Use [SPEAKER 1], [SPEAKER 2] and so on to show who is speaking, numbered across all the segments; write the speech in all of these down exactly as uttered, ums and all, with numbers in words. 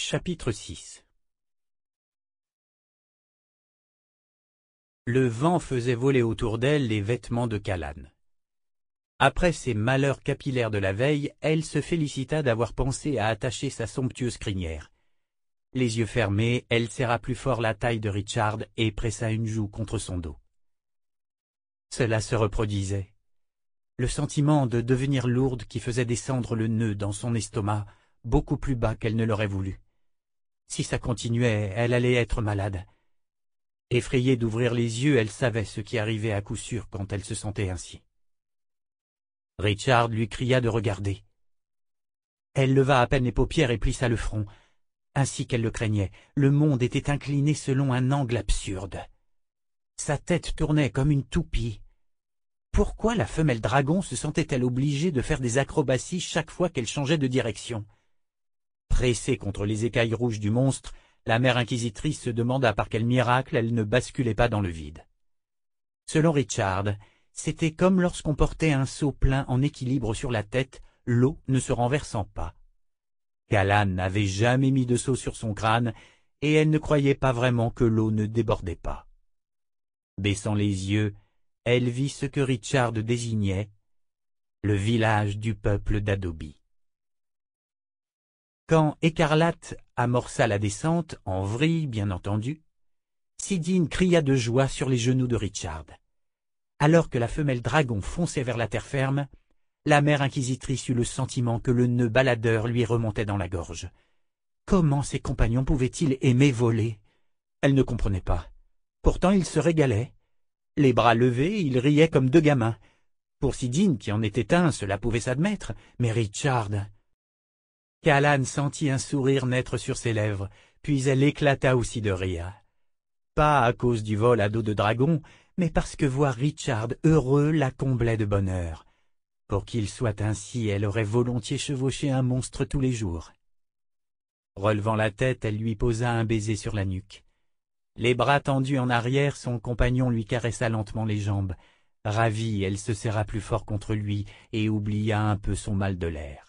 [SPEAKER 1] Chapitre six. Le vent faisait voler autour d'elle les vêtements de Callan. Après ses malheurs capillaires de la veille, elle se félicita d'avoir pensé à attacher sa somptueuse crinière. Les yeux fermés, elle serra plus fort la taille de Richard et pressa une joue contre son dos. Cela se reproduisait. Le sentiment de devenir lourde qui faisait descendre le nœud dans son estomac, beaucoup plus bas qu'elle ne l'aurait voulu. Si ça continuait, elle allait être malade. Effrayée d'ouvrir les yeux, elle savait ce qui arrivait à coup sûr quand elle se sentait ainsi. Richard lui cria de regarder. Elle leva à peine les paupières et plissa le front. Ainsi qu'elle le craignait, le monde était incliné selon un angle absurde. Sa tête tournait comme une toupie. Pourquoi la femelle dragon se sentait-elle obligée de faire des acrobaties chaque fois qu'elle changeait de direction? Pressée contre les écailles rouges du monstre, la mère inquisitrice se demanda par quel miracle elle ne basculait pas dans le vide. Selon Richard, c'était comme lorsqu'on portait un seau plein en équilibre sur la tête, l'eau ne se renversant pas. Callan n'avait jamais mis de seau sur son crâne, et elle ne croyait pas vraiment que l'eau ne débordait pas. Baissant les yeux, elle vit ce que Richard désignait, le village du peuple d'Adobe. Quand Écarlate amorça la descente, en vrille bien entendu, Sidine cria de joie sur les genoux de Richard. Alors que la femelle dragon fonçait vers la terre ferme, la mère inquisitrice eut le sentiment que le nœud baladeur lui remontait dans la gorge. Comment ses compagnons pouvaient-ils aimer voler? Elle ne comprenait pas. Pourtant ils se régalaient. Les bras levés, ils riaient comme deux gamins. Pour Sidine, qui en était un, cela pouvait s'admettre, mais Richard... Callan sentit un sourire naître sur ses lèvres, puis elle éclata aussi de rire. Pas à cause du vol à dos de dragon, mais parce que voir Richard heureux la comblait de bonheur. Pour qu'il soit ainsi, elle aurait volontiers chevauché un monstre tous les jours. Relevant la tête, elle lui posa un baiser sur la nuque. Les bras tendus en arrière, son compagnon lui caressa lentement les jambes. Ravie, elle se serra plus fort contre lui et oublia un peu son mal de l'air.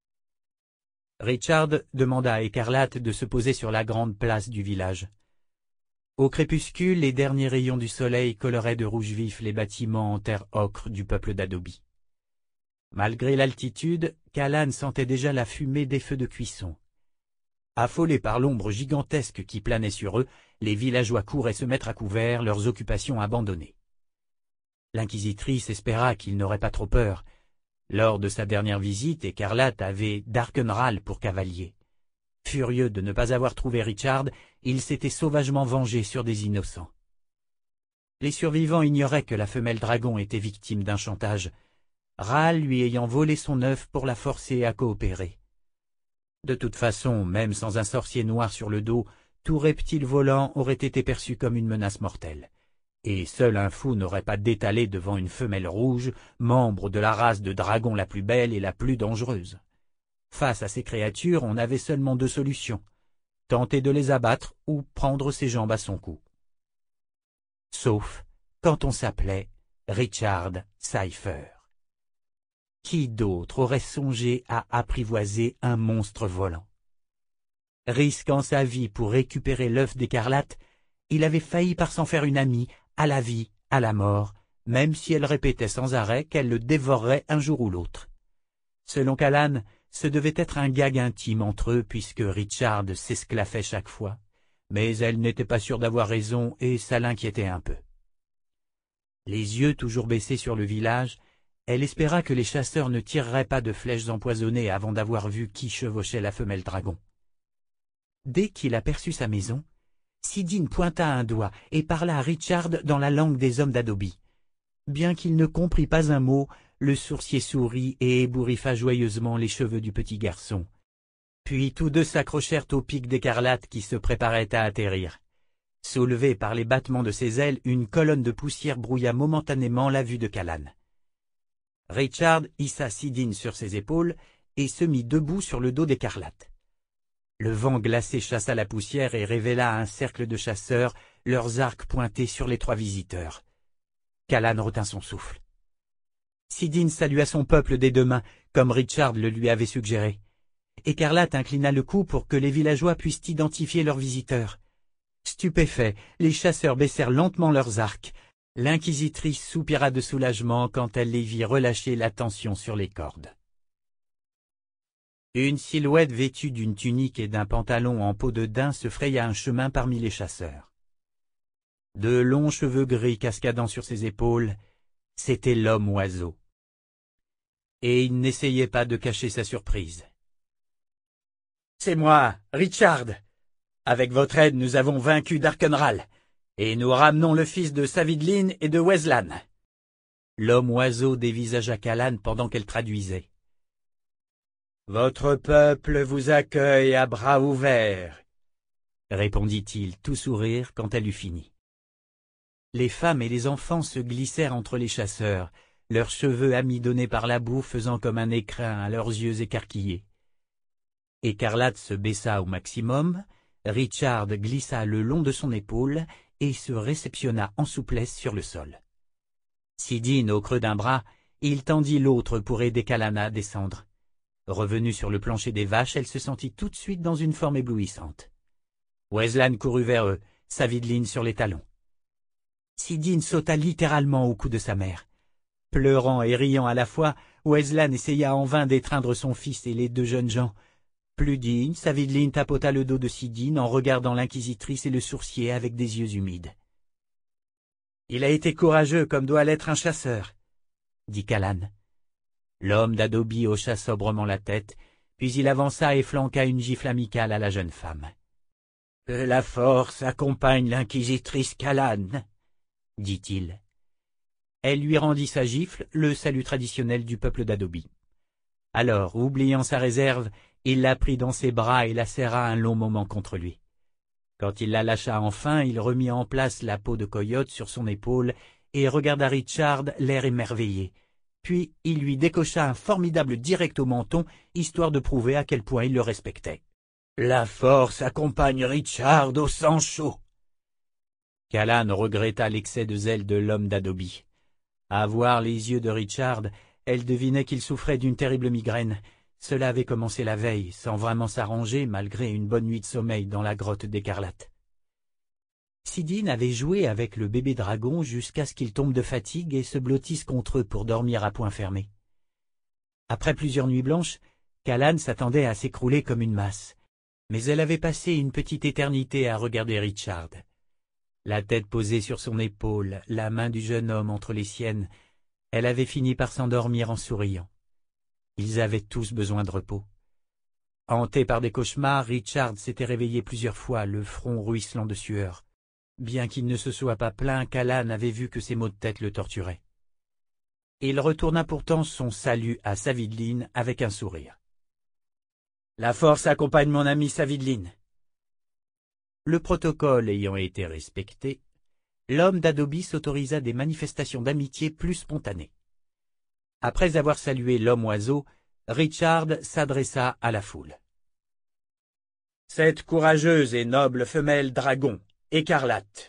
[SPEAKER 1] Richard demanda à Écarlate de se poser sur la grande place du village. Au crépuscule, les derniers rayons du soleil coloraient de rouge vif les bâtiments en terre ocre du peuple d'Adobe. Malgré l'altitude, Callan sentait déjà la fumée des feux de cuisson. Affolés par l'ombre gigantesque qui planait sur eux, les villageois couraient se mettre à couvert, leurs occupations abandonnées. L'inquisitrice espéra qu'ils n'auraient pas trop peur. Lors de sa dernière visite, Écarlate avait Darkenral pour cavalier. Furieux de ne pas avoir trouvé Richard, il s'était sauvagement vengé sur des innocents. Les survivants ignoraient que la femelle dragon était victime d'un chantage, Ral lui ayant volé son œuf pour la forcer à coopérer. De toute façon, même sans un sorcier noir sur le dos, tout reptile volant aurait été perçu comme une menace mortelle. Et seul un fou n'aurait pas détalé devant une femelle rouge, membre de la race de dragon la plus belle et la plus dangereuse. Face à ces créatures, on avait seulement deux solutions, tenter de les abattre ou prendre ses jambes à son cou. Sauf quand on s'appelait Richard Cypher. Qui d'autre aurait songé à apprivoiser un monstre volant? Risquant sa vie pour récupérer l'œuf d'Écarlate, il avait failli par s'en faire une amie, à la vie, à la mort, même si elle répétait sans arrêt qu'elle le dévorerait un jour ou l'autre. Selon Callan, ce devait être un gag intime entre eux puisque Richard s'esclaffait chaque fois, mais elle n'était pas sûre d'avoir raison et ça l'inquiétait un peu. Les yeux toujours baissés sur le village, elle espéra que les chasseurs ne tireraient pas de flèches empoisonnées avant d'avoir vu qui chevauchait la femelle dragon. Dès qu'il aperçut sa maison, Sidine pointa un doigt et parla à Richard dans la langue des hommes d'Adobe. Bien qu'il ne comprît pas un mot, le sourcier sourit et ébouriffa joyeusement les cheveux du petit garçon. Puis tous deux s'accrochèrent au pic d'Écarlate qui se préparait à atterrir. Soulevée par les battements de ses ailes, une colonne de poussière brouilla momentanément la vue de Callan. Richard hissa Sidine sur ses épaules et se mit debout sur le dos d'Écarlate. Le vent glacé chassa la poussière et révéla un cercle de chasseurs, leurs arcs pointés sur les trois visiteurs. Callan retint son souffle. Sidine salua son peuple des deux mains, comme Richard le lui avait suggéré. Écarlate inclina le cou pour que les villageois puissent identifier leurs visiteurs. Stupéfaits, les chasseurs baissèrent lentement leurs arcs. L'inquisitrice soupira de soulagement quand elle les vit relâcher la tension sur les cordes. Une silhouette vêtue d'une tunique et d'un pantalon en peau de daim se fraya un chemin parmi les chasseurs. De longs cheveux gris cascadant sur ses épaules, c'était l'homme-oiseau. Et il n'essayait pas de cacher sa surprise. « C'est moi, Richard. Avec votre aide, nous avons vaincu Darkenral, et nous ramenons le fils de Savidlin et de Weslan. » L'homme-oiseau dévisagea Callan pendant qu'elle traduisait. « Votre peuple vous accueille à bras ouverts, » répondit-il, tout sourire quand elle eut fini. Les femmes et les enfants se glissèrent entre les chasseurs, leurs cheveux amidonnés par la boue faisant comme un écrin à leurs yeux écarquillés. Écarlate se baissa au maximum, Richard glissa le long de son épaule et se réceptionna en souplesse sur le sol. Sidine, au creux d'un bras, il tendit l'autre pour aider Callan à descendre. Revenue sur le plancher des vaches, elle se sentit tout de suite dans une forme éblouissante. Weslan courut vers eux, Savidlin sur les talons. Sidine sauta littéralement au cou de sa mère. Pleurant et riant à la fois, Weslan essaya en vain d'étreindre son fils et les deux jeunes gens. Plus digne, Savidlin tapota le dos de Sidine en regardant l'inquisitrice et le sourcier avec des yeux humides. « Il a été courageux comme doit l'être un chasseur, » dit Callan. L'homme d'Adobe hocha sobrement la tête, puis il avança et flanqua une gifle amicale à la jeune femme. « Que la force accompagne l'inquisitrice Callan, » dit-il. Elle lui rendit sa gifle, le salut traditionnel du peuple d'Adobe. Alors, oubliant sa réserve, il la prit dans ses bras et la serra un long moment contre lui. Quand il la lâcha enfin, il remit en place la peau de coyote sur son épaule et regarda Richard l'air émerveillé. Puis il lui décocha un formidable direct au menton, histoire de prouver à quel point il le respectait. « La force accompagne Richard au sang chaud !» Callan regretta l'excès de zèle de l'homme d'Adobe. À voir les yeux de Richard, elle devinait qu'il souffrait d'une terrible migraine. Cela avait commencé la veille, sans vraiment s'arranger, malgré une bonne nuit de sommeil dans la grotte d'Écarlate. Sidine avait joué avec le bébé dragon jusqu'à ce qu'il tombe de fatigue et se blottisse contre eux pour dormir à poing fermé. Après plusieurs nuits blanches, Callan s'attendait à s'écrouler comme une masse. Mais elle avait passé une petite éternité à regarder Richard. La tête posée sur son épaule, la main du jeune homme entre les siennes, elle avait fini par s'endormir en souriant. Ils avaient tous besoin de repos. Hanté par des cauchemars, Richard s'était réveillé plusieurs fois, le front ruisselant de sueur. Bien qu'il ne se soit pas plaint, Callan avait vu que ses maux de tête le torturaient. Il retourna pourtant son salut à Savidlin avec un sourire. « La force accompagne mon ami Savidlin. » Le protocole ayant été respecté, l'homme d'Adobe s'autorisa des manifestations d'amitié plus spontanées. Après avoir salué l'homme-oiseau, Richard s'adressa à la foule. « Cette courageuse et noble femelle dragon, Écarlate, »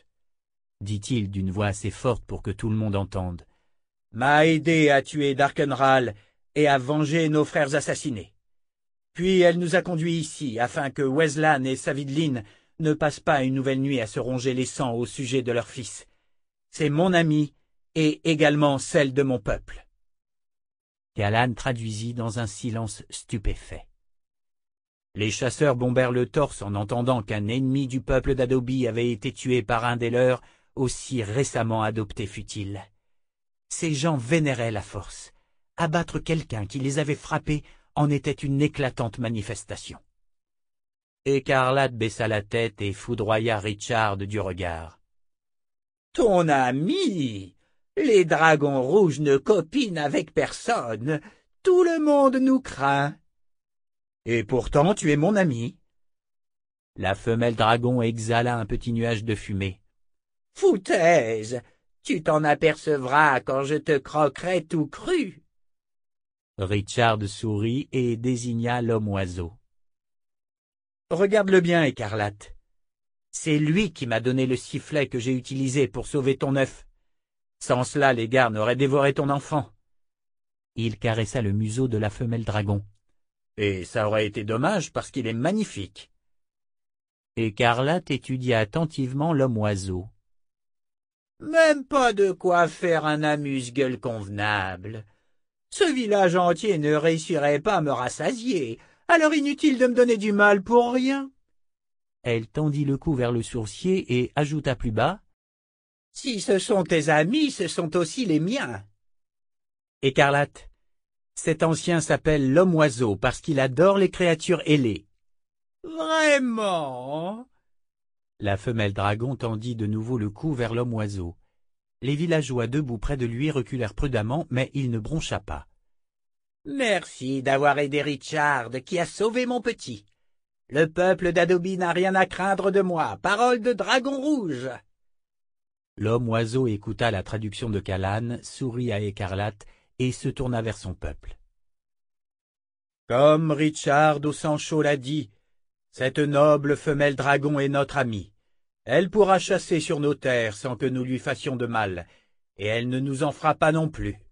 [SPEAKER 1] dit-il d'une voix assez forte pour que tout le monde entende, « m'a aidé à tuer Darkenral et à venger nos frères assassinés. Puis elle nous a conduits ici afin que Weslan et Savidlin ne passent pas une nouvelle nuit à se ronger les sangs au sujet de leur fils. C'est mon amie et également celle de mon peuple. » Callan traduisit dans un silence stupéfait. Les chasseurs bombèrent le torse en entendant qu'un ennemi du peuple d'Adobe avait été tué par un des leurs, aussi récemment adopté fut-il. Ces gens vénéraient la force. Abattre quelqu'un qui les avait frappés en était une éclatante manifestation. Écarlate baissa la tête et foudroya Richard du regard. « Ton ami! Les dragons rouges ne copinent avec personne. Tout le monde nous craint. Et pourtant tu es mon ami. » La femelle dragon exhala un petit nuage de fumée. « Foutaise! Tu t'en apercevras quand je te croquerai tout cru. » Richard sourit et désigna l'homme-oiseau. « Regarde-le bien, Écarlate. C'est lui qui m'a donné le sifflet que j'ai utilisé pour sauver ton œuf. Sans cela, les gardes auraient dévoré ton enfant. » Il caressa le museau de la femelle dragon. Et ça aurait été dommage parce qu'il est magnifique. Écarlate étudia attentivement l'homme-oiseau. Même pas de quoi faire un amuse-gueule convenable. Ce village entier ne réussirait pas à me rassasier, alors inutile de me donner du mal pour rien. Elle tendit le cou vers le sourcier et ajouta plus bas. Si ce sont tes amis, ce sont aussi les miens. Écarlate, cet ancien s'appelle l'homme-oiseau parce qu'il adore les créatures ailées. Vraiment? La femelle dragon tendit de nouveau le cou vers l'homme-oiseau. Les villageois debout près de lui reculèrent prudemment, mais il ne broncha pas. Merci d'avoir aidé Richard, qui a sauvé mon petit. Le peuple d'Adobe n'a rien à craindre de moi, parole de dragon rouge. L'homme-oiseau écouta la traduction de Callan, sourit à Écarlate et se tourna vers son peuple. Comme Richard au sang chaud l'a dit, cette noble femelle dragon est notre amie. Elle pourra chasser sur nos terres sans que nous lui fassions de mal, et elle ne nous en fera pas non plus.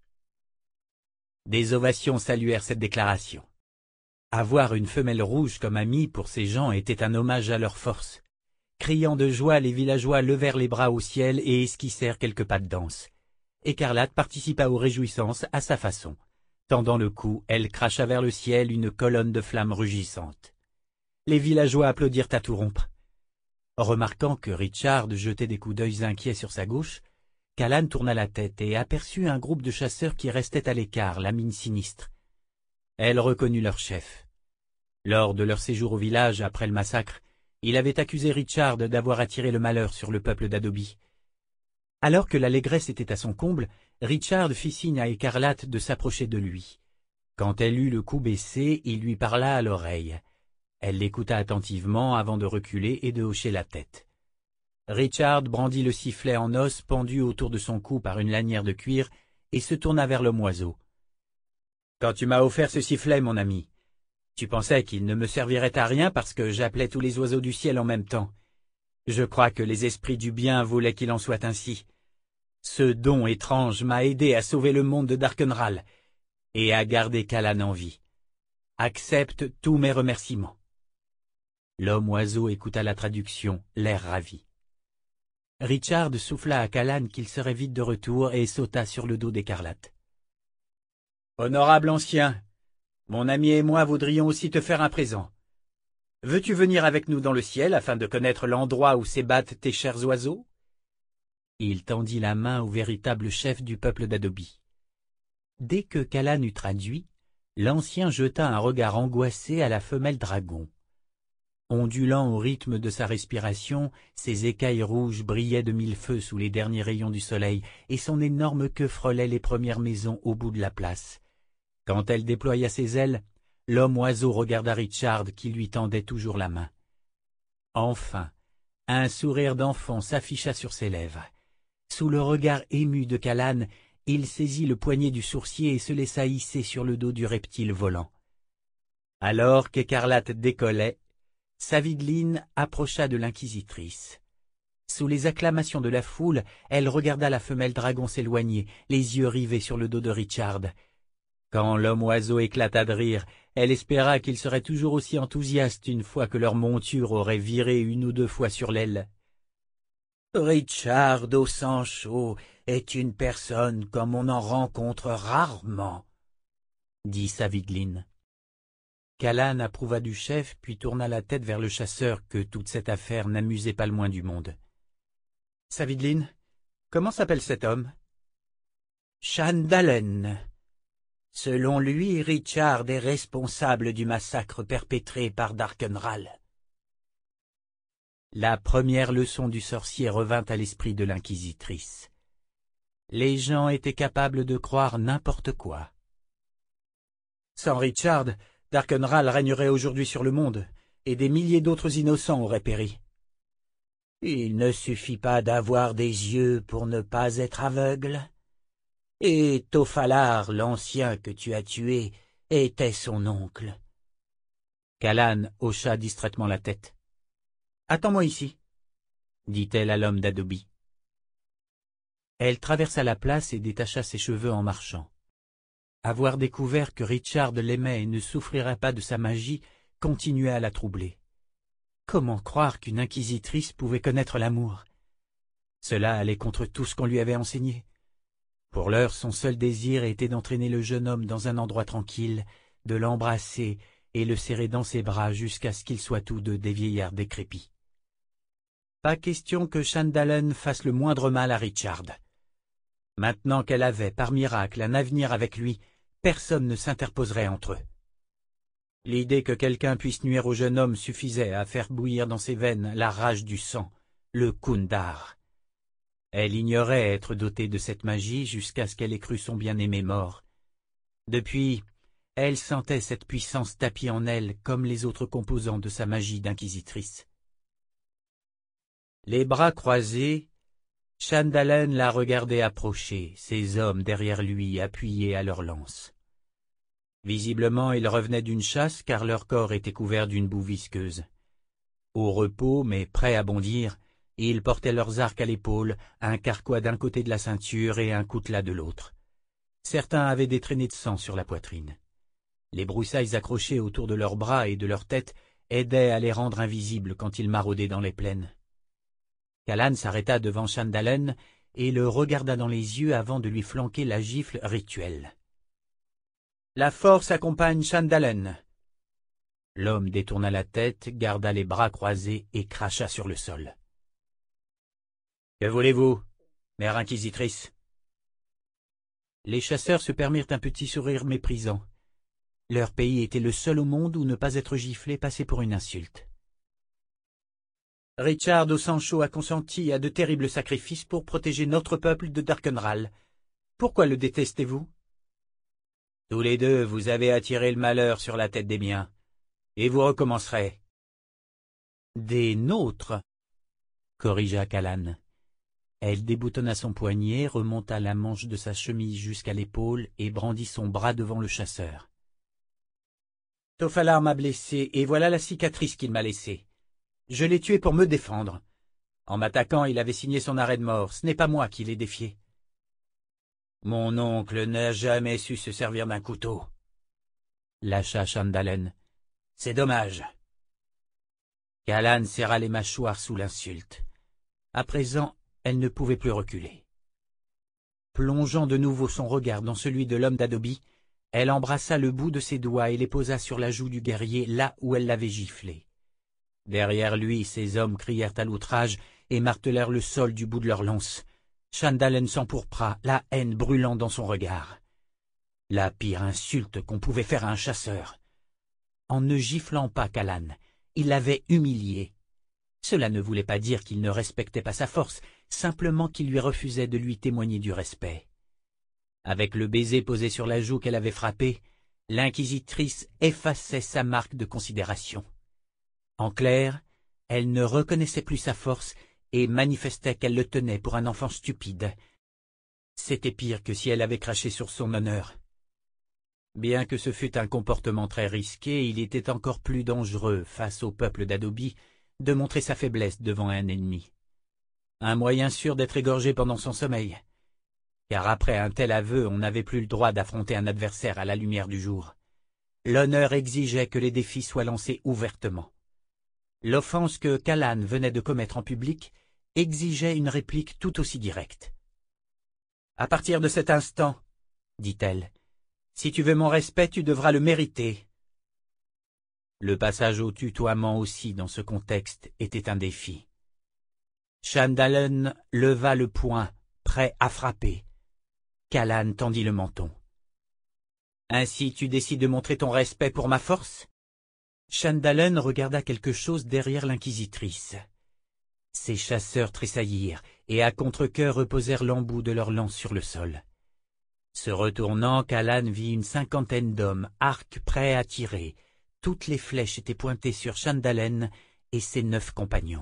[SPEAKER 1] Des ovations saluèrent cette déclaration. Avoir une femelle rouge comme amie pour ces gens était un hommage à leur force. Criant de joie, les villageois levèrent les bras au ciel et esquissèrent quelques pas de danse. Écarlate participa aux réjouissances à sa façon. Tendant le cou, elle cracha vers le ciel une colonne de flammes rugissantes. Les villageois applaudirent à tout rompre. Remarquant que Richard jetait des coups d'œil inquiets sur sa gauche, Callan tourna la tête et aperçut un groupe de chasseurs qui restaient à l'écart, la mine sinistre. Elle reconnut leur chef. Lors de leur séjour au village après le massacre, il avait accusé Richard d'avoir attiré le malheur sur le peuple d'Adobe. Alors que l'allégresse était à son comble, Richard fit signe à Écarlate de s'approcher de lui. Quand elle eut le cou baissé, il lui parla à l'oreille. Elle l'écouta attentivement avant de reculer et de hocher la tête. Richard brandit le sifflet en os pendu autour de son cou par une lanière de cuir et se tourna vers l'homme-oiseau. « Quand tu m'as offert ce sifflet, mon ami, tu pensais qu'il ne me servirait à rien parce que j'appelais tous les oiseaux du ciel en même temps. Je crois que les esprits du bien voulaient qu'il en soit ainsi. Ce don étrange m'a aidé à sauver le monde de Darkenral et à garder Callan en vie. Accepte tous mes remerciements. » L'homme-oiseau écouta la traduction, l'air ravi. Richard souffla à Callan qu'il serait vite de retour et sauta sur le dos d'Écarlate. « Honorable ancien, mon ami et moi voudrions aussi te faire un présent. Veux-tu venir avec nous dans le ciel afin de connaître l'endroit où s'ébattent tes chers oiseaux ?» Il tendit la main au véritable chef du peuple d'Adobe. Dès que Callan eut traduit, l'ancien jeta un regard angoissé à la femelle dragon. Ondulant au rythme de sa respiration, ses écailles rouges brillaient de mille feux sous les derniers rayons du soleil, et son énorme queue frôlait les premières maisons au bout de la place. Quand elle déploya ses ailes, l'homme-oiseau regarda Richard qui lui tendait toujours la main. Enfin, un sourire d'enfant s'afficha sur ses lèvres. Sous le regard ému de Callan, il saisit le poignet du sourcier et se laissa hisser sur le dos du reptile volant. Alors qu'Écarlate décollait, Savidline approcha de l'inquisitrice. Sous les acclamations de la foule, elle regarda la femelle dragon s'éloigner, les yeux rivés sur le dos de Richard. Quand l'homme-oiseau éclata de rire, elle espéra qu'il serait toujours aussi enthousiaste une fois que leur monture aurait viré une ou deux fois sur l'aile. « Richard au sang chaud est une personne comme on en rencontre rarement, » dit Savidline. Callan approuva du chef, puis tourna la tête vers le chasseur que toute cette affaire n'amusait pas le moins du monde. « Savidline, comment s'appelle cet homme ?»« Chandalen. Selon lui, Richard est responsable du massacre perpétré par Darkenral. » La première leçon du sorcier revint à l'esprit de l'inquisitrice. Les gens étaient capables de croire n'importe quoi. Sans Richard, Darkenral régnerait aujourd'hui sur le monde, et des milliers d'autres innocents auraient péri. Il ne suffit pas d'avoir des yeux pour ne pas être aveugle. Et Tofalar, l'ancien que tu as tué, était son oncle. Callan hocha distraitement la tête. « Attends-moi ici, » dit-elle à l'homme d'Adobe. Elle traversa la place et détacha ses cheveux en marchant. Avoir découvert que Richard l'aimait et ne souffrirait pas de sa magie continuait à la troubler. Comment croire qu'une inquisitrice pouvait connaître l'amour? Cela allait contre tout ce qu'on lui avait enseigné. Pour l'heure, son seul désir était d'entraîner le jeune homme dans un endroit tranquille, de l'embrasser et le serrer dans ses bras jusqu'à ce qu'ils soient tous deux des vieillards décrépits. Pas question que Shandalen fasse le moindre mal à Richard. Maintenant qu'elle avait, par miracle, un avenir avec lui, personne ne s'interposerait entre eux. L'idée que quelqu'un puisse nuire au jeune homme suffisait à faire bouillir dans ses veines la rage du sang, le Kundar. Elle ignorait être dotée de cette magie jusqu'à ce qu'elle ait cru son bien-aimé mort. Depuis, elle sentait cette puissance tapie en elle comme les autres composants de sa magie d'inquisitrice. Les bras croisés, Shandalen la regardait approcher, ses hommes derrière lui appuyés à leurs lances. Visiblement, ils revenaient d'une chasse car leur corps était couvert d'une boue visqueuse. Au repos, mais prêts à bondir, ils portaient leurs arcs à l'épaule, un carquois d'un côté de la ceinture et un coutelas de l'autre. Certains avaient des traînées de sang sur la poitrine. Les broussailles accrochées autour de leurs bras et de leurs têtes aidaient à les rendre invisibles quand ils maraudaient dans les plaines. Callan s'arrêta devant Shandalen et le regarda dans les yeux avant de lui flanquer la gifle rituelle. « La force accompagne Shandalen !» L'homme détourna la tête, garda les bras croisés et cracha sur le sol. « Que voulez-vous, mère inquisitrice ?» Les chasseurs se permirent un petit sourire méprisant. Leur pays était le seul au monde où ne pas être giflé passait pour une insulte. Richard au sang chaud a consenti à de terribles sacrifices pour protéger notre peuple de Darkenral. Pourquoi le détestez-vous? Tous les deux, vous avez attiré le malheur sur la tête des miens, et vous recommencerez. Des nôtres, corrigea Callan. Elle déboutonna son poignet, remonta la manche de sa chemise jusqu'à l'épaule et brandit son bras devant le chasseur. Tofalar m'a blessé, et voilà la cicatrice qu'il m'a laissée. Je l'ai tué pour me défendre. En m'attaquant, il avait signé son arrêt de mort, ce n'est pas moi qui l'ai défié. Mon oncle n'a jamais su se servir d'un couteau. Lâcha Shandalen. C'est dommage. Callan serra les mâchoires sous l'insulte. À présent, elle ne pouvait plus reculer. Plongeant de nouveau son regard dans celui de l'homme d'Adobe, elle embrassa le bout de ses doigts et les posa sur la joue du guerrier là où elle l'avait giflé. Derrière lui, ses hommes crièrent à l'outrage et martelèrent le sol du bout de leurs lances. Shandalen s'empourpra, la haine brûlant dans son regard. La pire insulte qu'on pouvait faire à un chasseur. En ne giflant pas Callan, il l'avait humilié. Cela ne voulait pas dire qu'il ne respectait pas sa force, simplement qu'il lui refusait de lui témoigner du respect. Avec le baiser posé sur la joue qu'elle avait frappé, l'inquisitrice effaçait sa marque de considération. En clair, elle ne reconnaissait plus sa force et manifestait qu'elle le tenait pour un enfant stupide. C'était pire que si elle avait craché sur son honneur. Bien que ce fût un comportement très risqué, il était encore plus dangereux, face au peuple d'Adobe, de montrer sa faiblesse devant un ennemi. Un moyen sûr d'être égorgé pendant son sommeil. Car après un tel aveu, on n'avait plus le droit d'affronter un adversaire à la lumière du jour. L'honneur exigeait que les défis soient lancés ouvertement. L'offense que Callan venait de commettre en public exigeait une réplique tout aussi directe. « À partir de cet instant, dit-elle, si tu veux mon respect, tu devras le mériter. » Le passage au tutoiement aussi dans ce contexte était un défi. Shandalen leva le poing, prêt à frapper. Callan tendit le menton. « Ainsi tu décides de montrer ton respect pour ma force ?» Shandalen regarda quelque chose derrière l'inquisitrice. Ses chasseurs tressaillirent et à contre-cœur reposèrent l'embout de leurs lances sur le sol. Se retournant, Callan vit une cinquantaine d'hommes, arcs prêts à tirer. Toutes les flèches étaient pointées sur Shandalen et ses neuf compagnons.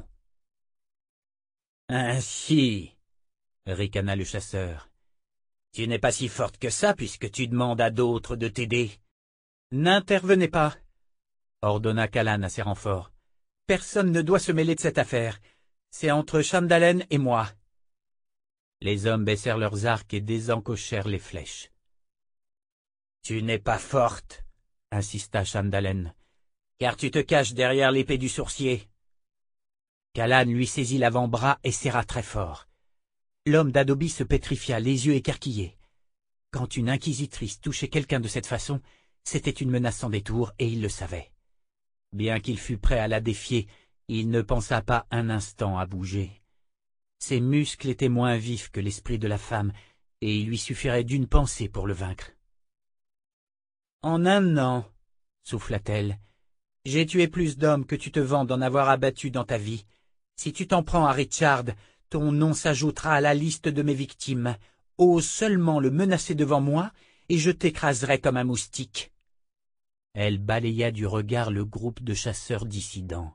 [SPEAKER 1] « Ainsi, ricana le chasseur, tu n'es pas si forte que ça puisque tu demandes à d'autres de t'aider. »« N'intervenez pas !» ordonna Callan à ses renforts. « Personne ne doit se mêler de cette affaire. C'est entre Shandalen et moi. » Les hommes baissèrent leurs arcs et désencochèrent les flèches. Tu n'es pas forte, insista Chandalen, car tu te caches derrière l'épée du sourcier. Callan lui saisit l'avant-bras et serra très fort. L'homme d'Adobe se pétrifia, les yeux écarquillés. Quand une inquisitrice touchait quelqu'un de cette façon, c'était une menace sans détour, et il le savait. Bien qu'il fût prêt à la défier, il ne pensa pas un instant à bouger. Ses muscles étaient moins vifs que l'esprit de la femme, et il lui suffirait d'une pensée pour le vaincre. « En un an, souffla-t-elle, j'ai tué plus d'hommes que tu te vantes d'en avoir abattu dans ta vie. Si tu t'en prends à Richard, ton nom s'ajoutera à la liste de mes victimes. Ose seulement le menacer devant moi, et je t'écraserai comme un moustique. » Elle balaya du regard le groupe de chasseurs dissidents.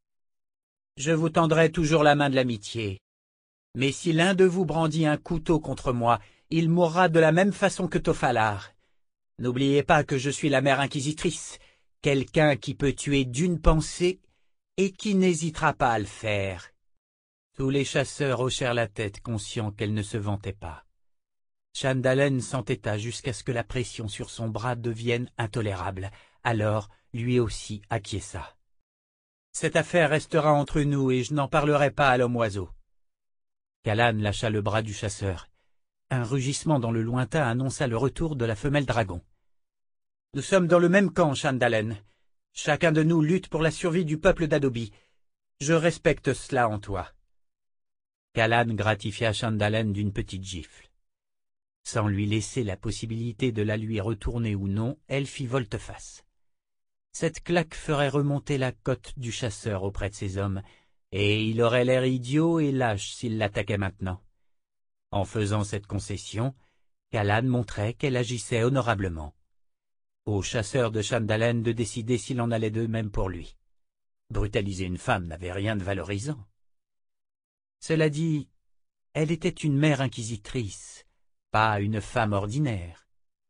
[SPEAKER 1] « Je vous tendrai toujours la main de l'amitié. Mais si l'un de vous brandit un couteau contre moi, il mourra de la même façon que Tofalar. N'oubliez pas que je suis la mère inquisitrice, quelqu'un qui peut tuer d'une pensée et qui n'hésitera pas à le faire. » Tous les chasseurs hochèrent la tête, conscients qu'elle ne se vantait pas. Chandalen s'entêta jusqu'à ce que la pression sur son bras devienne intolérable. Alors, lui aussi acquiesça. « Cette affaire restera entre nous et je n'en parlerai pas à l'homme-oiseau. » Callan lâcha le bras du chasseur. Un rugissement dans le lointain annonça le retour de la femelle dragon. « Nous sommes dans le même camp, Chandalen. Chacun de nous lutte pour la survie du peuple d'Adobe. Je respecte cela en toi. » Callan gratifia Chandalen d'une petite gifle. Sans lui laisser la possibilité de la lui retourner ou non, elle fit volte-face. Cette claque ferait remonter la cote du chasseur auprès de ses hommes, et il aurait l'air idiot et lâche s'il l'attaquait maintenant. En faisant cette concession, Callan montrait qu'elle agissait honorablement. Au chasseur de Chandalen de décider s'il en allait de même pour lui. Brutaliser une femme n'avait rien de valorisant. Cela dit, elle était une mère inquisitrice, pas une femme ordinaire.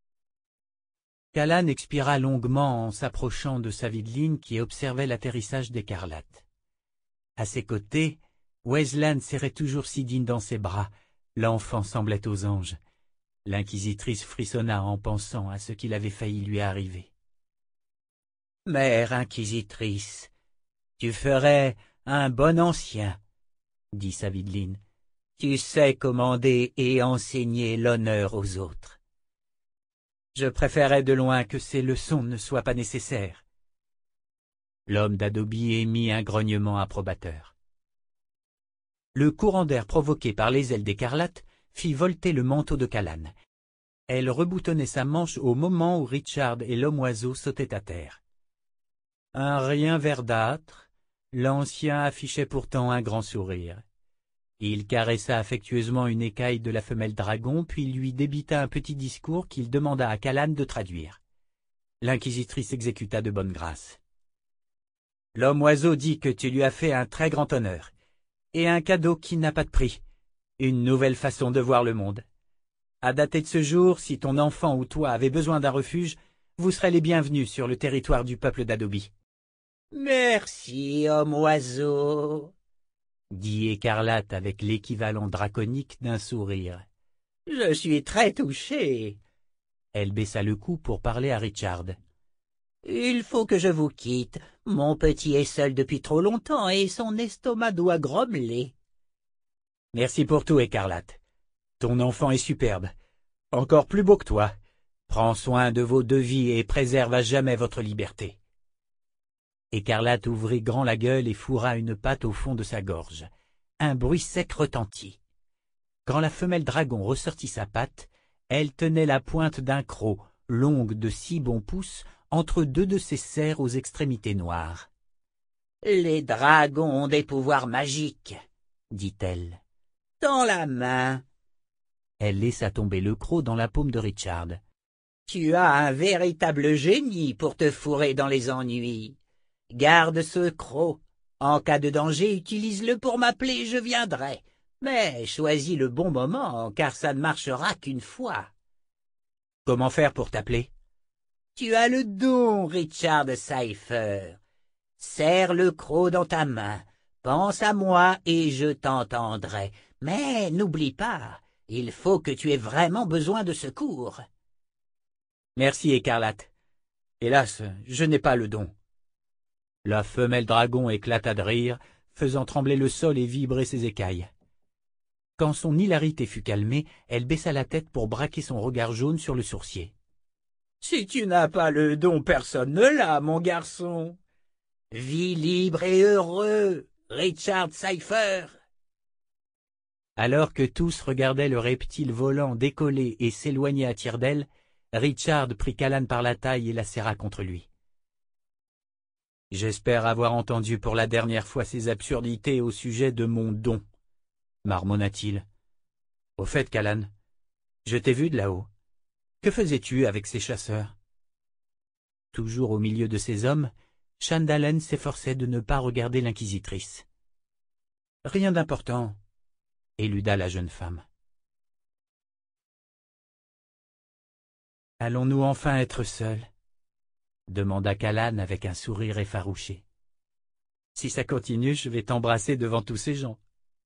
[SPEAKER 1] Callan expira longuement en s'approchant de Savidline qui observait l'atterrissage d'Écarlate. À ses côtés, Wesleyan serrait toujours Sidine dans ses bras. L'enfant semblait aux anges. L'inquisitrice frissonna en pensant à ce qu'il avait failli lui arriver. « Mère inquisitrice, tu ferais un bon ancien, » dit Savidline. « Tu sais commander et enseigner l'honneur aux autres. » Je préférais de loin que ces leçons ne soient pas nécessaires. L'homme d'Adobe émit un grognement approbateur. Le courant d'air provoqué par les ailes d'Écarlate fit volter le manteau de Callan. Elle reboutonnait sa manche au moment où Richard et l'homme-oiseau sautaient à terre. Un rien verdâtre, l'ancien affichait pourtant un grand sourire. Il caressa affectueusement une écaille de la femelle dragon, puis lui débita un petit discours qu'il demanda à Callan de traduire. L'inquisitrice exécuta de bonne grâce. « L'homme-oiseau dit que tu lui as fait un très grand honneur, et un cadeau qui n'a pas de prix, une nouvelle façon de voir le monde. À dater de ce jour, si ton enfant ou toi avez besoin d'un refuge, vous serez les bienvenus sur le territoire du peuple d'Adobe. »« Merci, homme-oiseau, » dit Écarlate avec l'équivalent draconique d'un sourire. « Je suis très touché. » Elle baissa le cou pour parler à Richard. « Il faut que je vous quitte. Mon petit est seul depuis trop longtemps et son estomac doit grommeler. »« Merci pour tout, Écarlate. Ton enfant est superbe. Encore plus beau que toi. Prends soin de vos deux vies et préserve à jamais votre liberté. » Écarlate ouvrit grand la gueule et fourra une patte au fond de sa gorge. Un bruit sec retentit. Quand la femelle dragon ressortit sa patte, elle tenait la pointe d'un croc, longue de six bons pouces, entre deux de ses serres aux extrémités noires. « Les dragons ont des pouvoirs magiques, » dit-elle. « Tends la main. » Elle laissa tomber le croc dans la paume de Richard. « Tu as un véritable génie pour te fourrer dans les ennuis. Garde ce croc. En cas de danger, utilise-le pour m'appeler, je viendrai. Mais choisis le bon moment, car ça ne marchera qu'une fois. » « Comment faire pour t'appeler ? » « Tu as le don, Richard Cypher. Serre le croc dans ta main. Pense à moi et je t'entendrai. Mais n'oublie pas, il faut que tu aies vraiment besoin de secours. » Merci, Écarlate. Hélas, je n'ai pas le don. La femelle dragon éclata de rire, faisant trembler le sol et vibrer ses écailles. Quand son hilarité fut calmée, elle baissa la tête pour braquer son regard jaune sur le sourcier. « Si tu n'as pas le don, personne ne l'a, mon garçon. Vis libre et heureux, Richard Cypher !» Alors que tous regardaient le reptile volant décoller et s'éloigner à tire-d'aile, Richard prit Callan par la taille et la serra contre lui. « J'espère avoir entendu pour la dernière fois ces absurdités au sujet de mon don, » marmonna-t-il. « Au fait, Callan, je t'ai vu de là-haut. Que faisais-tu avec ces chasseurs ?» Toujours au milieu de ces hommes, Shandalen s'efforçait de ne pas regarder l'inquisitrice. « Rien d'important, » éluda la jeune femme. « Allons-nous enfin être seuls ?» demanda Callan avec un sourire effarouché. « Si ça continue, je vais t'embrasser devant tous ces gens. »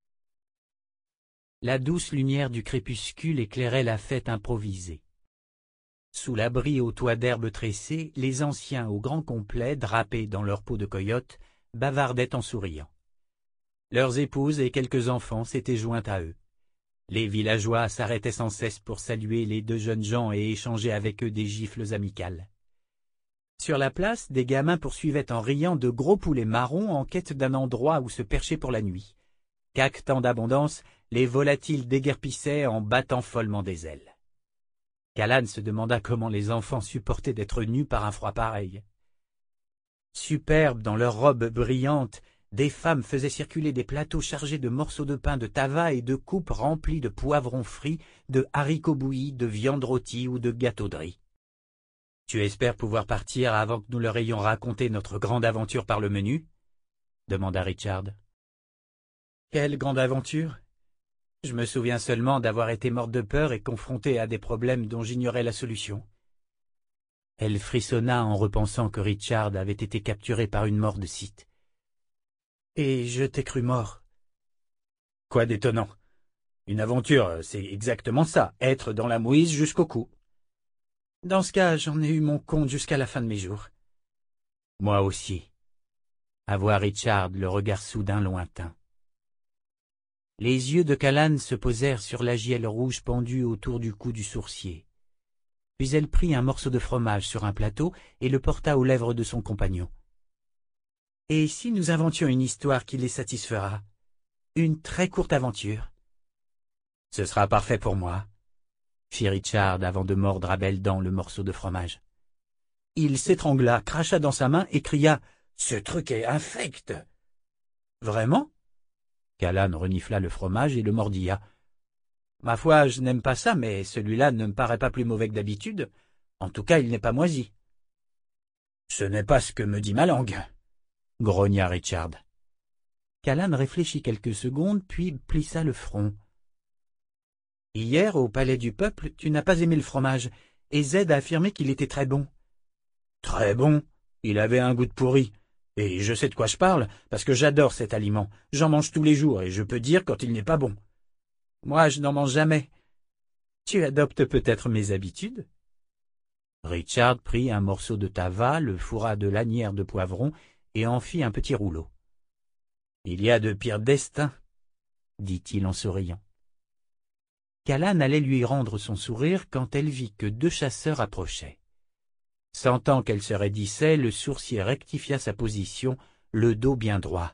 [SPEAKER 1] La douce lumière du crépuscule éclairait la fête improvisée. Sous l'abri au toit d'herbes tressées, les anciens au grand complet, drapés dans leur peau de coyote, bavardaient en souriant. Leurs épouses et quelques enfants s'étaient joints à eux. Les villageois s'arrêtaient sans cesse pour saluer les deux jeunes gens et échanger avec eux des gifles amicales. Sur la place, des gamins poursuivaient en riant de gros poulets marrons en quête d'un endroit où se percher pour la nuit. Caquetant d'abondance, les volatiles déguerpissaient en battant follement des ailes. Callan se demanda comment les enfants supportaient d'être nus par un froid pareil. Superbes dans leurs robes brillantes, des femmes faisaient circuler des plateaux chargés de morceaux de pain de tava et de coupes remplies de poivrons frits, de haricots bouillis, de viande rôtie ou de gâteaux de riz. « Tu espères pouvoir partir avant que nous leur ayons raconté notre grande aventure par le menu ?» demanda Richard. « Quelle grande aventure ? Je me souviens seulement d'avoir été morte de peur et confrontée à des problèmes dont j'ignorais la solution. » Elle frissonna en repensant que Richard avait été capturé par une mort de Sith. « Et je t'ai cru mort. »« Quoi d'étonnant ? Une aventure, c'est exactement ça, être dans la mouise jusqu'au cou. » « Dans ce cas, j'en ai eu mon compte jusqu'à la fin de mes jours. »« Moi aussi. » Avoua Richard, le regard soudain lointain. Les yeux de Callan se posèrent sur la gielle rouge pendue autour du cou du sourcier. Puis elle prit un morceau de fromage sur un plateau et le porta aux lèvres de son compagnon. « Et si nous inventions une histoire qui les satisfera? Une très courte aventure. »« Ce sera parfait pour moi, » fit Richard avant de mordre à belles dents le morceau de fromage. Il s'étrangla, cracha dans sa main et cria « Ce truc est infect !»« Vraiment ?» Callan renifla le fromage et le mordilla. « Ma foi, je n'aime pas ça, mais celui-là ne me paraît pas plus mauvais que d'habitude. En tout cas, il n'est pas moisi. »« Ce n'est pas ce que me dit ma langue, » grogna Richard. Callan réfléchit quelques secondes, puis plissa le front. « Hier, au palais du peuple, tu n'as pas aimé le fromage, et Zed a affirmé qu'il était très bon. »« Très bon? Il avait un goût de pourri. Et je sais de quoi je parle, parce que j'adore cet aliment. J'en mange tous les jours, et je peux dire quand il n'est pas bon. Moi, je n'en mange jamais. Tu adoptes peut-être mes habitudes ?» Richard prit un morceau de tava, le fourra de lanières de poivron, et en fit un petit rouleau. « Il y a de pires destins, » dit-il en souriant. Callan allait lui rendre son sourire quand elle vit que deux chasseurs approchaient. Sentant qu'elle se raidissait, le sourcier rectifia sa position, le dos bien droit.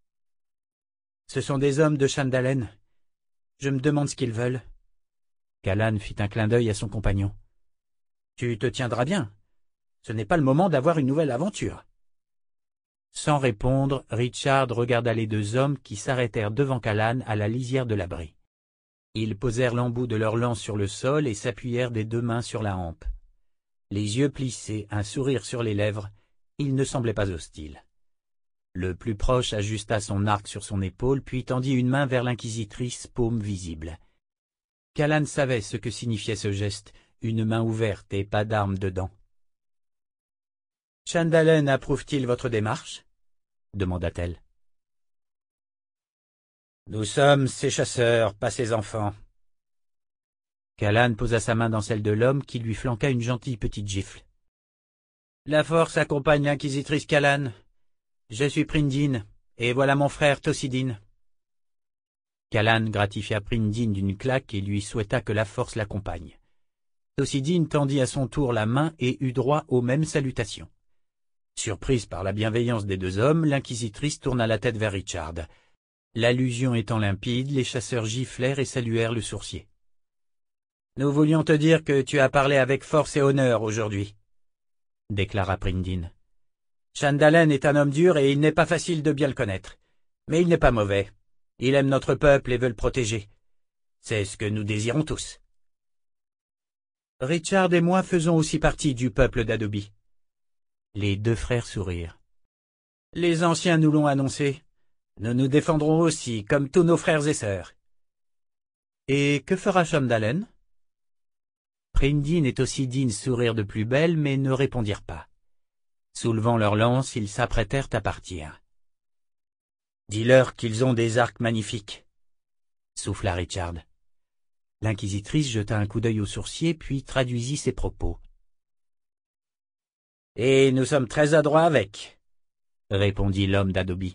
[SPEAKER 1] « Ce sont des hommes de Shandalen. Je me demande ce qu'ils veulent. » Callan fit un clin d'œil à son compagnon. « Tu te tiendras bien. Ce n'est pas le moment d'avoir une nouvelle aventure. » Sans répondre, Richard regarda les deux hommes qui s'arrêtèrent devant Callan à la lisière de l'abri. Ils posèrent l'embout de leur lance sur le sol et s'appuyèrent des deux mains sur la hampe. Les yeux plissés, un sourire sur les lèvres, ils ne semblaient pas hostiles. Le plus proche ajusta son arc sur son épaule, puis tendit une main vers l'inquisitrice, paume visible. Callan savait ce que signifiait ce geste, une main ouverte et pas d'arme dedans. « Shandalen approuve-t-il votre démarche ?» demanda-t-elle. « Nous sommes ses chasseurs, pas ses enfants. » Callan posa sa main dans celle de l'homme qui lui flanqua une gentille petite gifle. « La force accompagne l'inquisitrice Callan. Je suis Pryndin, et voilà mon frère Tosidin. » Callan gratifia Pryndin d'une claque et lui souhaita que la force l'accompagne. Tosidin tendit à son tour la main et eut droit aux mêmes salutations. Surprise par la bienveillance des deux hommes, l'inquisitrice tourna la tête vers Richard. L'allusion étant limpide, les chasseurs giflèrent et saluèrent le sourcier. « Nous voulions te dire que tu as parlé avec force et honneur aujourd'hui, » déclara Pryndin. « Shandalen est un homme dur et il n'est pas facile de bien le connaître. Mais il n'est pas mauvais. Il aime notre peuple et veut le protéger. C'est ce que nous désirons tous. » Richard et moi faisons aussi partie du peuple d'Adobe. Les deux frères sourirent. Les anciens nous l'ont annoncé. Nous nous défendrons aussi, comme tous nos frères et sœurs. Et que fera Shandalen? Pryndin et Tosidin sourirent de plus belle, mais ne répondirent pas. Soulevant leurs lances, ils s'apprêtèrent à partir. Dis-leur qu'ils ont des arcs magnifiques, souffla Richard. L'inquisitrice jeta un coup d'œil au sourcier, puis traduisit ses propos. « Et nous sommes très adroits avec, » répondit l'homme d'Adobe.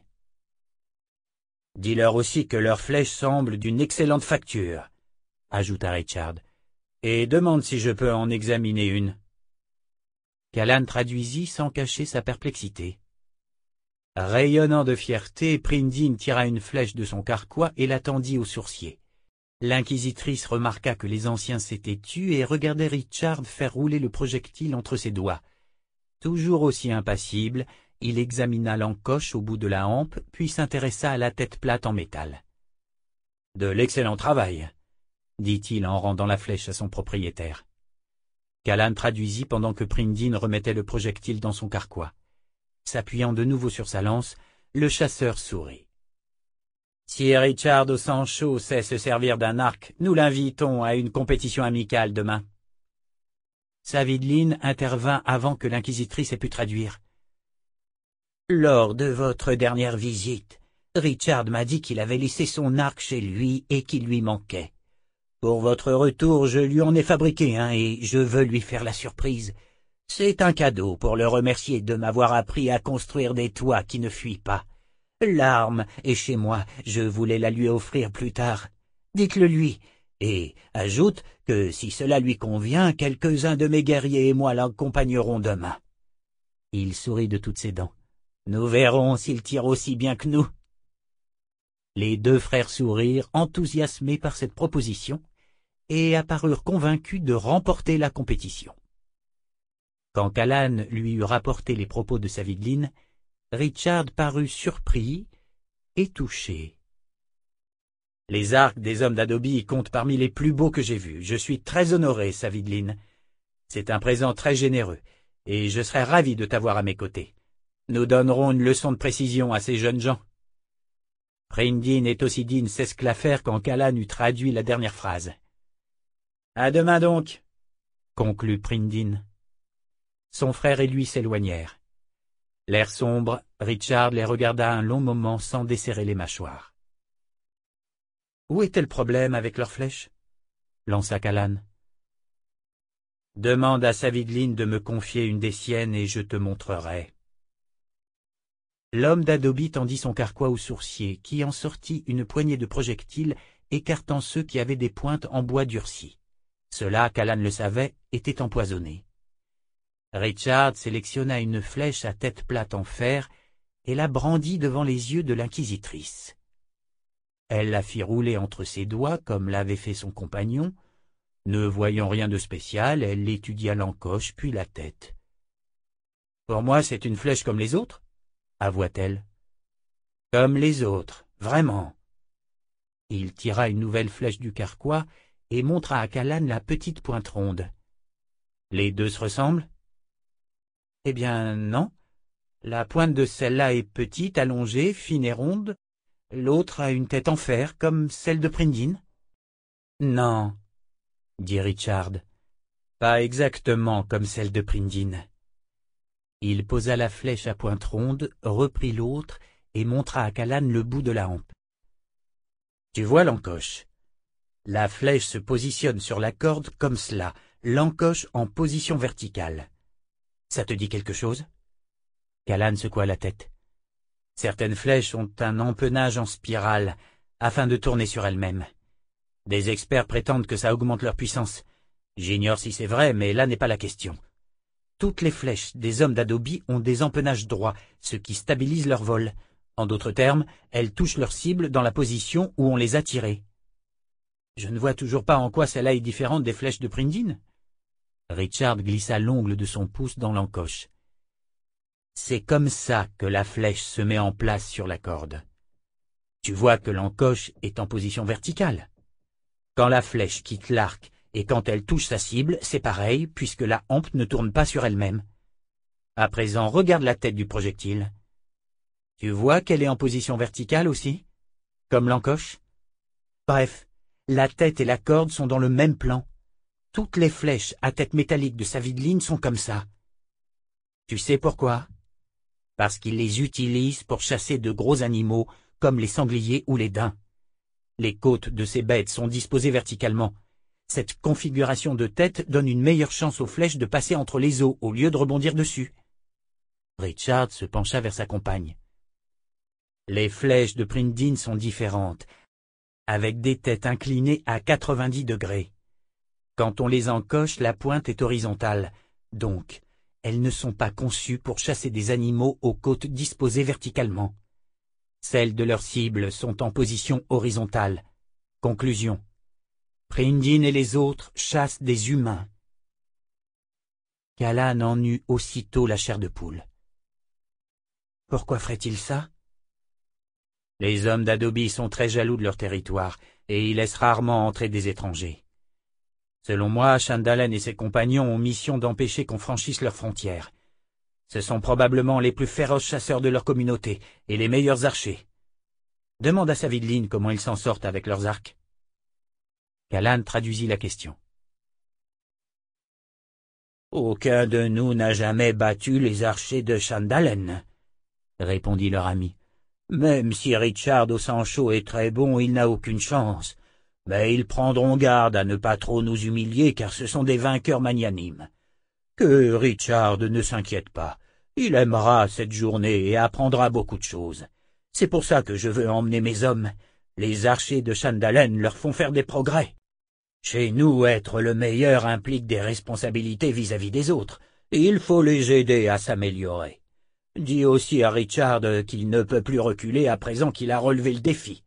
[SPEAKER 1] « Dis-leur aussi que leurs flèches semblent d'une excellente facture, » ajouta Richard, « et demande si je peux en examiner une. » Callan traduisit sans cacher sa perplexité. Rayonnant de fierté, Pryndin tira une flèche de son carquois et la tendit au sourcier. L'inquisitrice remarqua que les anciens s'étaient tus et regardait Richard faire rouler le projectile entre ses doigts. Toujours aussi impassible, il examina l'encoche au bout de la hampe, puis s'intéressa à la tête plate en métal. « De l'excellent travail, » dit-il en rendant la flèche à son propriétaire. Callan traduisit pendant que Pryndin remettait le projectile dans son carquois. S'appuyant de nouveau sur sa lance, le chasseur sourit. « Si Richard au sang chaud sait se servir d'un arc, nous l'invitons à une compétition amicale demain. » Savidlin intervint avant que l'inquisitrice ait pu traduire. « Lors de votre dernière visite, Richard m'a dit qu'il avait laissé son arc chez lui et qu'il lui manquait. Pour votre retour, je lui en ai fabriqué un et je veux lui faire la surprise. C'est un cadeau pour le remercier de m'avoir appris à construire des toits qui ne fuient pas. L'arme est chez moi, je voulais la lui offrir plus tard. Dites-le lui, et ajoute que si cela lui convient, quelques-uns de mes guerriers et moi l'accompagnerons demain. » Il sourit de toutes ses dents. « Nous verrons s'il tire aussi bien que nous. » Les deux frères sourirent, enthousiasmés par cette proposition, et apparurent convaincus de remporter la compétition. Quand Callan lui eut rapporté les propos de Savidlin, Richard parut surpris et touché. « Les arcs des hommes d'Adobe comptent parmi les plus beaux que j'ai vus. Je suis très honoré, Savidlin. C'est un présent très généreux, et je serais ravi de t'avoir à mes côtés. Nous donnerons une leçon de précision à ces jeunes gens. » Pryndin et Tosidin s'esclaffèrent quand Callan eut traduit la dernière phrase. « À demain donc, » conclut Pryndin. Son frère et lui s'éloignèrent. L'air sombre, Richard les regarda un long moment sans desserrer les mâchoires. « Où était le problème avec leurs flèches ?» lança Callan. « Demande à Savidlin de me confier une des siennes et je te montrerai. » L'homme d'Adobe tendit son carquois au sourcier, qui en sortit une poignée de projectiles, écartant ceux qui avaient des pointes en bois durci. Cela, Callan le savait, était empoisonné. Richard sélectionna une flèche à tête plate en fer et la brandit devant les yeux de l'inquisitrice. Elle la fit rouler entre ses doigts comme l'avait fait son compagnon. Ne voyant rien de spécial, elle étudia l'encoche puis la tête. « Pour moi, c'est une flèche comme les autres ?» avoua-t-elle. « Comme les autres, vraiment. » Il tira une nouvelle flèche du carquois et montra à Callan la petite pointe ronde. « Les deux se ressemblent ?»« Eh bien, non. La pointe de celle-là est petite, allongée, fine et ronde. L'autre a une tête en fer, comme celle de Pryndin. »« Non, » dit Richard, « pas exactement comme celle de Pryndin. » Il posa la flèche à pointe ronde, reprit l'autre et montra à Callan le bout de la hampe. « Tu vois l'encoche. La flèche se positionne sur la corde comme cela, l'encoche en position verticale. Ça te dit quelque chose? Callan secoua la tête. Certaines flèches ont un empennage en spirale, afin de tourner sur elles-mêmes. Des experts prétendent que ça augmente leur puissance. J'ignore si c'est vrai, mais là n'est pas la question. Toutes les flèches des hommes d'Adobe ont des empennages droits, ce qui stabilise leur vol. En d'autres termes, elles touchent leur cible dans la position où on les a tirées. Je ne vois toujours pas en quoi celle-là est différente des flèches de Pryndin. Richard glissa l'ongle de son pouce dans l'encoche. C'est comme ça que la flèche se met en place sur la corde. Tu vois que l'encoche est en position verticale. Quand la flèche quitte l'arc et quand elle touche sa cible, c'est pareil puisque la hampe ne tourne pas sur elle-même. À présent, regarde la tête du projectile. Tu vois qu'elle est en position verticale aussi, comme l'encoche? Bref, la tête et la corde sont dans le même plan. Toutes les flèches à tête métallique de Savidlin sont comme ça. Tu sais pourquoi? Parce qu'ils les utilisent pour chasser de gros animaux comme les sangliers ou les daims. Les côtes de ces bêtes sont disposées verticalement. Cette configuration de tête donne une meilleure chance aux flèches de passer entre les os au lieu de rebondir dessus. Richard se pencha vers sa compagne. Les flèches de Pryndin sont différentes, avec des têtes inclinées à quatre-vingt-dix degrés. Quand on les encoche, la pointe est horizontale, donc elles ne sont pas conçues pour chasser des animaux aux côtes disposées verticalement. Celles de leur cible sont en position horizontale. Conclusion. Pryndin et les autres chassent des humains. Callan en eut aussitôt la chair de poule. Pourquoi ferait-il ça? Les hommes d'Adobe sont très jaloux de leur territoire, et ils laissent rarement entrer des étrangers. Selon moi, Shandalen et ses compagnons ont mission d'empêcher qu'on franchisse leurs frontières. Ce sont probablement les plus féroces chasseurs de leur communauté, et les meilleurs archers. Demande à Savidlin comment ils s'en sortent avec leurs arcs. Callan traduisit la question. Aucun de nous n'a jamais battu les archers de Shandalen, répondit leur ami. Même si Richard au sang chaud est très bon, il n'a aucune chance. Mais ils prendront garde à ne pas trop nous humilier, car ce sont des vainqueurs magnanimes. Que Richard ne s'inquiète pas. Il aimera cette journée et apprendra beaucoup de choses. C'est pour ça que je veux emmener mes hommes. Les archers de Shandalen leur font faire des progrès. Chez nous, être le meilleur implique des responsabilités vis-à-vis des autres, et il faut les aider à s'améliorer. Dis aussi à Richard qu'il ne peut plus reculer à présent qu'il a relevé le défi.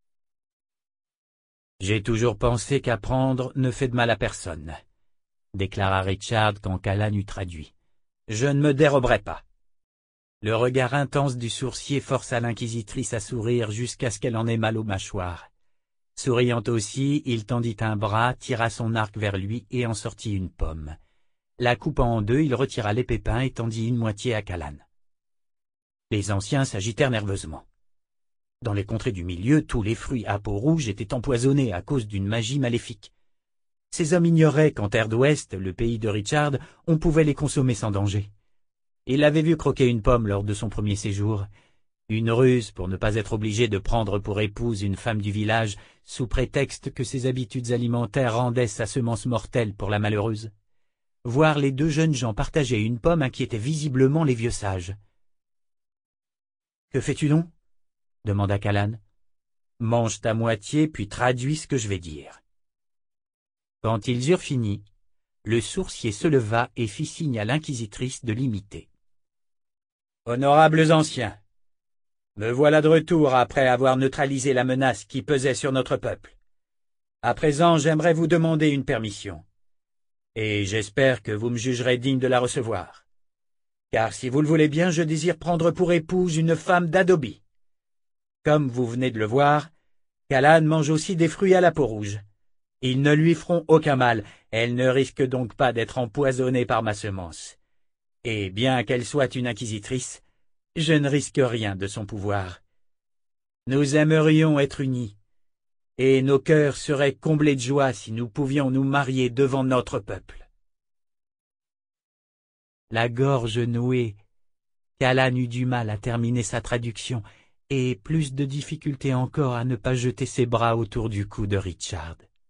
[SPEAKER 1] J'ai toujours pensé qu'apprendre ne fait de mal à personne, déclara Richard quand Callan eut traduit. Je ne me déroberai pas. Le regard intense du sourcier força l'inquisitrice à sourire jusqu'à ce qu'elle en ait mal aux mâchoires. Souriant aussi, il tendit un bras, tira son arc vers lui et en sortit une pomme. La coupant en deux, il retira les pépins et tendit une moitié à Callan. Les anciens s'agitèrent nerveusement. Dans les contrées du milieu, tous les fruits à peau rouge étaient empoisonnés à cause d'une magie maléfique. Ces hommes ignoraient qu'en Terre d'Ouest, le pays de Richard, on pouvait les consommer sans danger. Il avait vu croquer une pomme lors de son premier séjour. Une ruse pour ne pas être obligé de prendre pour épouse une femme du village, sous prétexte que ses habitudes alimentaires rendaient sa semence mortelle pour la malheureuse. Voir les deux jeunes gens partager une pomme inquiétait visiblement les vieux sages. « Que fais-tu donc ?» demanda Callan. « Mange ta moitié, puis traduis ce que je vais dire. » Quand ils eurent fini, le sourcier se leva et fit signe à l'inquisitrice de l'imiter. « Honorables anciens, me voilà de retour après avoir neutralisé la menace qui pesait sur notre peuple. À présent, j'aimerais vous demander une permission, et j'espère que vous me jugerez digne de la recevoir. Car si vous le voulez bien, je désire prendre pour épouse une femme d'Adobe. Comme vous venez de le voir, Callan mange aussi des fruits à la peau rouge. Ils ne lui feront aucun mal, elle ne risque donc pas d'être empoisonnée par ma semence. Et bien qu'elle soit une inquisitrice, je ne risque rien de son pouvoir. Nous aimerions être unis, et nos cœurs seraient comblés de joie si nous pouvions nous marier devant notre peuple. La gorge nouée, Callan eut du mal à terminer sa traduction, et plus de difficulté encore à ne pas jeter ses bras autour du cou de Richard.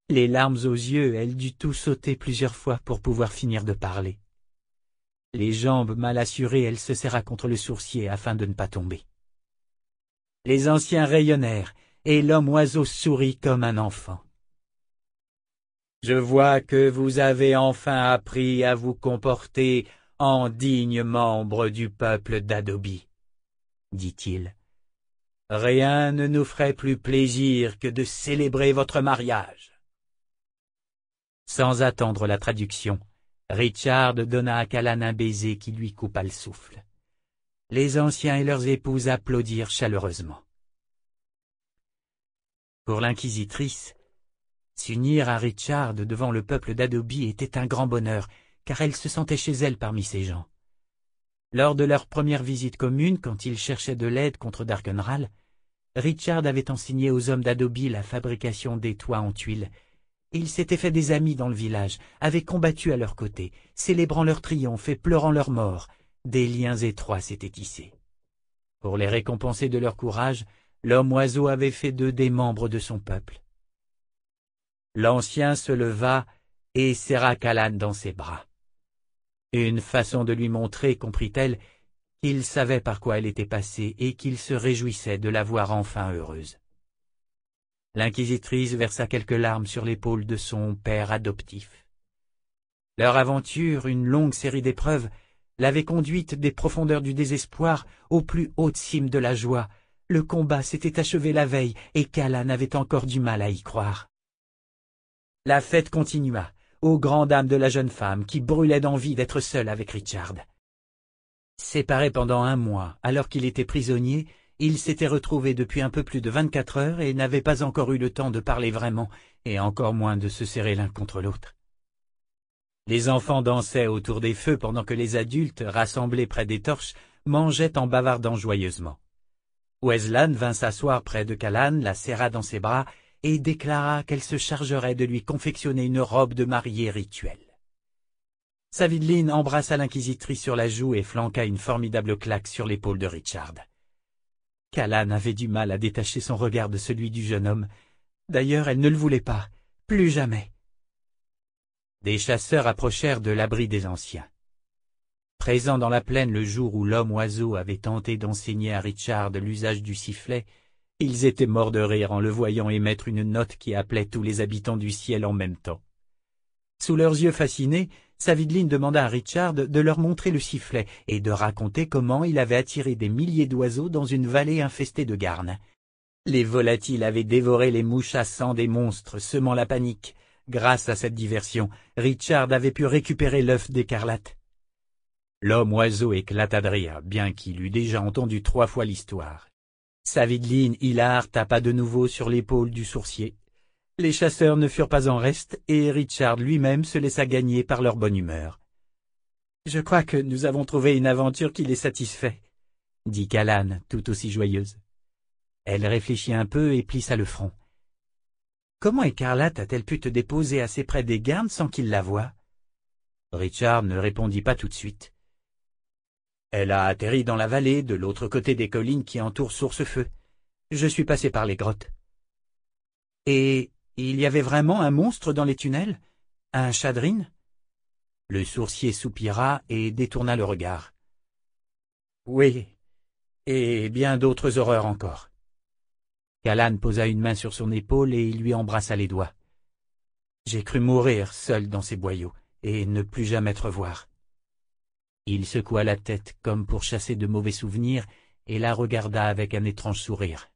[SPEAKER 1] Les larmes aux yeux, elle dut tout sauter plusieurs fois pour pouvoir finir de parler. Les jambes mal assurées, elle se serra contre le sourcier afin de ne pas tomber. Les anciens rayonnèrent, et l'homme-oiseau sourit comme un enfant. « Je vois que vous avez enfin appris à vous comporter en digne membre du peuple d'Adobe, dit-il. Rien ne nous ferait plus plaisir que de célébrer votre mariage. » Sans attendre la traduction, Richard donna à Callan un baiser qui lui coupa le souffle. Les anciens et leurs épouses applaudirent chaleureusement. Pour l'inquisitrice, s'unir à Richard devant le peuple d'Adobe était un grand bonheur, car elle se sentait chez elle parmi ces gens. Lors de leur première visite commune, quand ils cherchaient de l'aide contre Darkenral, Richard avait enseigné aux hommes d'Adobe la fabrication des toits en tuiles. Ils s'étaient fait des amis dans le village, avaient combattu à leur côté, célébrant leur triomphe et pleurant leur mort. Des liens étroits s'étaient tissés. Pour les récompenser de leur courage, l'homme-oiseau avait fait d'eux des membres de son peuple. L'ancien se leva et serra Callan dans ses bras. Une façon de lui montrer, comprit-elle, qu'il savait par quoi elle était passée et qu'il se réjouissait de la voir enfin heureuse. L'inquisitrice versa quelques larmes sur l'épaule de son père adoptif. Leur aventure, une longue série d'épreuves, l'avait conduite des profondeurs du désespoir aux plus hautes cimes de la joie. Le combat s'était achevé la veille et Callan avait encore du mal à y croire. La fête continua, aux grandes dames de la jeune femme qui brûlait d'envie d'être seule avec Richard. Séparés pendant un mois, alors qu'il était prisonnier, ils s'étaient retrouvés depuis un peu plus de vingt-quatre heures et n'avaient pas encore eu le temps de parler vraiment, et encore moins de se serrer l'un contre l'autre. Les enfants dansaient autour des feux pendant que les adultes, rassemblés près des torches, mangeaient en bavardant joyeusement. Weslan vint s'asseoir près de Callan, la serra dans ses bras et déclara qu'elle se chargerait de lui confectionner une robe de mariée rituelle. Savidlin embrassa l'inquisitrice sur la joue et flanqua une formidable claque sur l'épaule de Richard. Callan avait du mal à détacher son regard de celui du jeune homme. D'ailleurs, elle ne le voulait pas, plus jamais. Des chasseurs approchèrent de l'abri des anciens. Présents dans la plaine le jour où l'homme-oiseau avait tenté d'enseigner à Richard l'usage du sifflet, ils étaient morts de rire en le voyant émettre une note qui appelait tous les habitants du ciel en même temps. Sous leurs yeux fascinés, Savidlin demanda à Richard de leur montrer le sifflet et de raconter comment il avait attiré des milliers d'oiseaux dans une vallée infestée de garnes. Les volatiles avaient dévoré les mouches à sang des monstres, semant la panique. Grâce à cette diversion, Richard avait pu récupérer l'œuf d'écarlate. L'homme-oiseau éclata de rire, bien qu'il eût déjà entendu trois fois l'histoire. Savidlin hilar tapa de nouveau sur l'épaule du sourcier. Les chasseurs ne furent pas en reste, et Richard lui-même se laissa gagner par leur bonne humeur. « Je crois que nous avons trouvé une aventure qui les satisfait, » dit Callan, tout aussi joyeuse. Elle réfléchit un peu et plissa le front. « Comment Écarlate a-t-elle pu te déposer assez près des gardes sans qu'ils la voient ?» Richard ne répondit pas tout de suite. « Elle a atterri dans la vallée, de l'autre côté des collines qui entourent Source-Feu. Je suis passé par les grottes. »« Et il y avait vraiment un monstre dans les tunnels? Un Shadrin ?» Le sourcier soupira et détourna le regard. « Oui, et bien d'autres horreurs encore. » Callan posa une main sur son épaule et il lui embrassa les doigts. « J'ai cru mourir seul dans ces boyaux, et ne plus jamais te revoir. » Il secoua la tête comme pour chasser de mauvais souvenirs et la regarda avec un étrange sourire.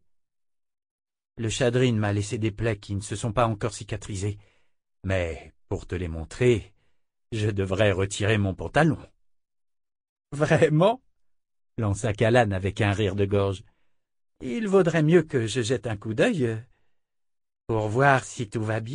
[SPEAKER 1] « Le Shadrin m'a laissé des plaies qui ne se sont pas encore cicatrisées, mais pour te les montrer, je devrais retirer mon pantalon. »« Vraiment ?» lança Callan avec un rire de gorge. « Il vaudrait mieux que je jette un coup d'œil pour voir si tout va bien. »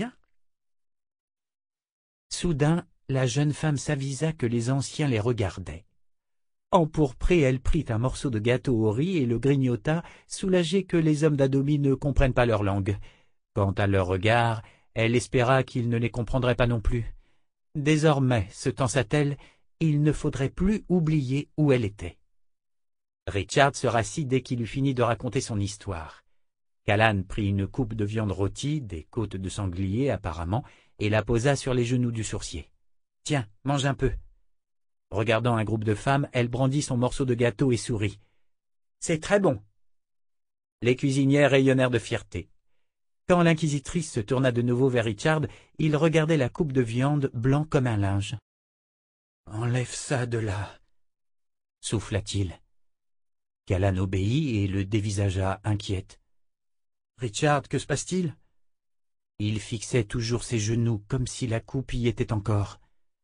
[SPEAKER 1] Soudain, la jeune femme s'avisa que les anciens les regardaient. Empourprée, elle prit un morceau de gâteau au riz et le grignota, soulagée que les hommes d'Adobe ne comprennent pas leur langue. Quant à leur regard, elle espéra qu'ils ne les comprendraient pas non plus. Désormais, se pensa-t-elle, il ne faudrait plus oublier où elle était. Richard se rassit dès qu'il eut fini de raconter son histoire. Callan prit une coupe de viande rôtie, des côtes de sanglier apparemment, et la posa sur les genoux du sourcier. « Tiens, mange un peu. » Regardant un groupe de femmes, elle brandit son morceau de gâteau et sourit. « C'est très bon. » Les cuisinières rayonnèrent de fierté. Quand l'inquisitrice se tourna de nouveau vers Richard, il regardait la coupe de viande blanc comme un linge. « Enlève ça de là, » souffla-t-il. Callan obéit et le dévisagea inquiète. « Richard, que se passe-t-il » Il fixait toujours ses genoux comme si la coupe y était encore.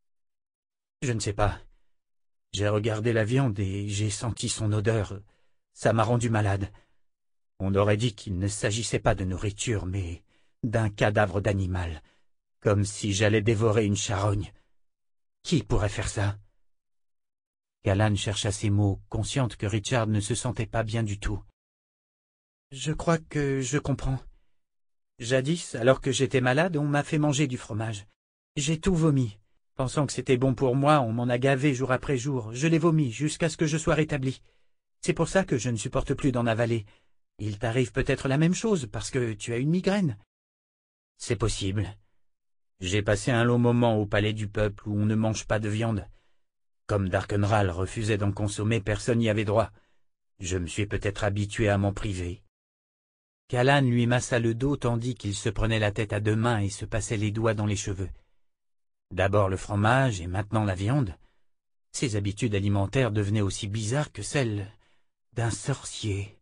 [SPEAKER 1] « Je ne sais pas. J'ai regardé la viande et j'ai senti son odeur. Ça m'a rendu malade. On aurait dit qu'il ne s'agissait pas de nourriture, mais d'un cadavre d'animal, comme si j'allais dévorer une charogne. Qui pourrait faire ça ?» Callan chercha ses mots, consciente que Richard ne se sentait pas bien du tout. « Je crois que je comprends. Jadis, alors que j'étais malade, on m'a fait manger du fromage. J'ai tout vomi. Pensant que c'était bon pour moi, on m'en a gavé jour après jour. Je l'ai vomi jusqu'à ce que je sois rétabli. C'est pour ça que je ne supporte plus d'en avaler. Il t'arrive peut-être la même chose, parce que tu as une migraine. »« C'est possible. J'ai passé un long moment au palais du peuple où on ne mange pas de viande. Comme Darkenral refusait d'en consommer, personne n'y avait droit. Je me suis peut-être habitué à m'en priver. » Callan lui massa le dos tandis qu'il se prenait la tête à deux mains et se passait les doigts dans les cheveux. D'abord le fromage et maintenant la viande. Ses habitudes alimentaires devenaient aussi bizarres que celles d'un sorcier.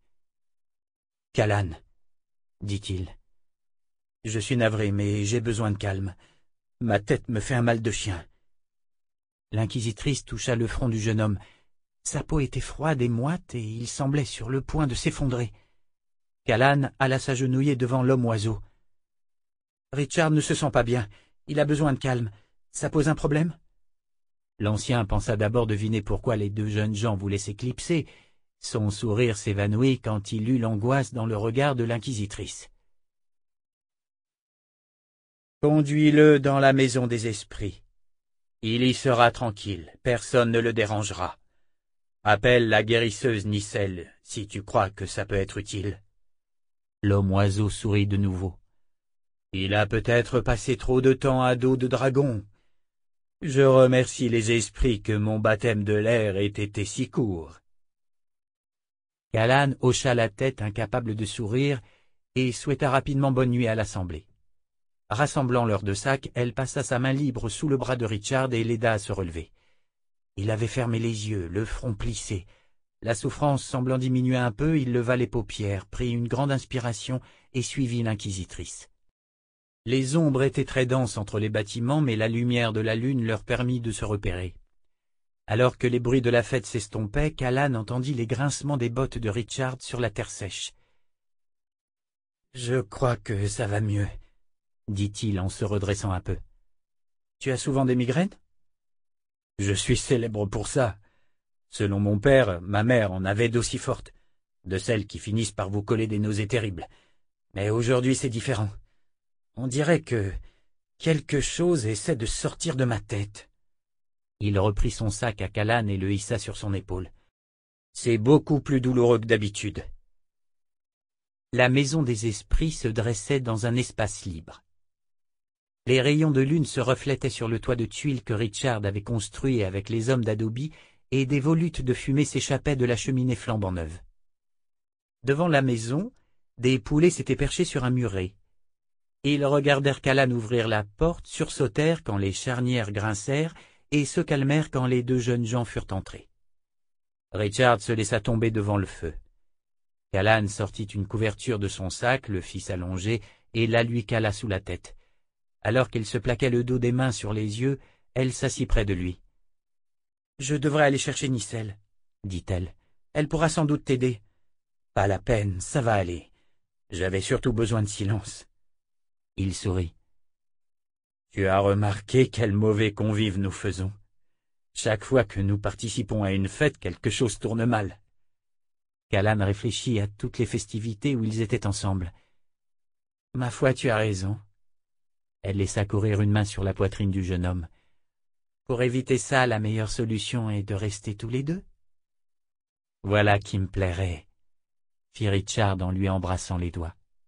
[SPEAKER 1] « Callan, » dit-il. « Je suis navré, mais j'ai besoin de calme. Ma tête me fait un mal de chien. » L'inquisitrice toucha le front du jeune homme. Sa peau était froide et moite et il semblait sur le point de s'effondrer. Callan alla s'agenouiller devant l'homme-oiseau. « Richard ne se sent pas bien. Il a besoin de calme. Ça pose un problème ?» L'ancien pensa d'abord deviner pourquoi les deux jeunes gens voulaient s'éclipser. Son sourire s'évanouit quand il eut l'angoisse dans le regard de l'inquisitrice. « Conduis-le dans la maison des esprits. Il y sera tranquille, personne ne le dérangera. Appelle la guérisseuse Nicelle, si tu crois que ça peut être utile. » L'homme-oiseau sourit de nouveau. « Il a peut-être passé trop de temps à dos de dragon. Je remercie les esprits que mon baptême de l'air ait été si court. » Callan hocha la tête, incapable de sourire, et souhaita rapidement bonne nuit à l'assemblée. Rassemblant leurs deux sacs, elle passa sa main libre sous le bras de Richard et l'aida à se relever. Il avait fermé les yeux, le front plissé. La souffrance semblant diminuer un peu, il leva les paupières, prit une grande inspiration et suivit l'inquisitrice. Les ombres étaient très denses entre les bâtiments, mais la lumière de la lune leur permit de se repérer. Alors que les bruits de la fête s'estompaient, Callan entendit les grincements des bottes de Richard sur la terre sèche. « Je crois que ça va mieux, » dit-il en se redressant un peu. « Tu as souvent des migraines ?»« Je suis célèbre pour ça. Selon mon père, ma mère en avait d'aussi fortes, de celles qui finissent par vous coller des nausées terribles. Mais aujourd'hui c'est différent. On dirait que quelque chose essaie de sortir de ma tête. » Il reprit son sac à Callan et le hissa sur son épaule. « C'est beaucoup plus douloureux que d'habitude. » La maison des esprits se dressait dans un espace libre. Les rayons de lune se reflétaient sur le toit de tuiles que Richard avait construit avec les hommes d'Adobe, et des volutes de fumée s'échappaient de la cheminée flambant neuve. Devant la maison, des poulets s'étaient perchés sur un muret. Ils regardèrent Callan ouvrir la porte, sursautèrent quand les charnières grincèrent et se calmèrent quand les deux jeunes gens furent entrés. Richard se laissa tomber devant le feu. Callan sortit une couverture de son sac, le fit s'allonger et la lui cala sous la tête. Alors qu'il se plaquait le dos des mains sur les yeux, elle s'assit près de lui. « Je devrais aller chercher Nicelle, » dit-elle. « Elle pourra sans doute t'aider. »« Pas la peine, ça va aller. J'avais surtout besoin de silence. » Il sourit. « Tu as remarqué quel mauvais convive nous faisons. Chaque fois que nous participons à une fête, quelque chose tourne mal. » Callan réfléchit à toutes les festivités où ils étaient ensemble. « Ma foi, tu as raison. » Elle laissa courir une main sur la poitrine du jeune homme. « Pour éviter ça, la meilleure solution est de rester tous les deux. »« Voilà qui me plairait, » fit Richard en lui embrassant les doigts.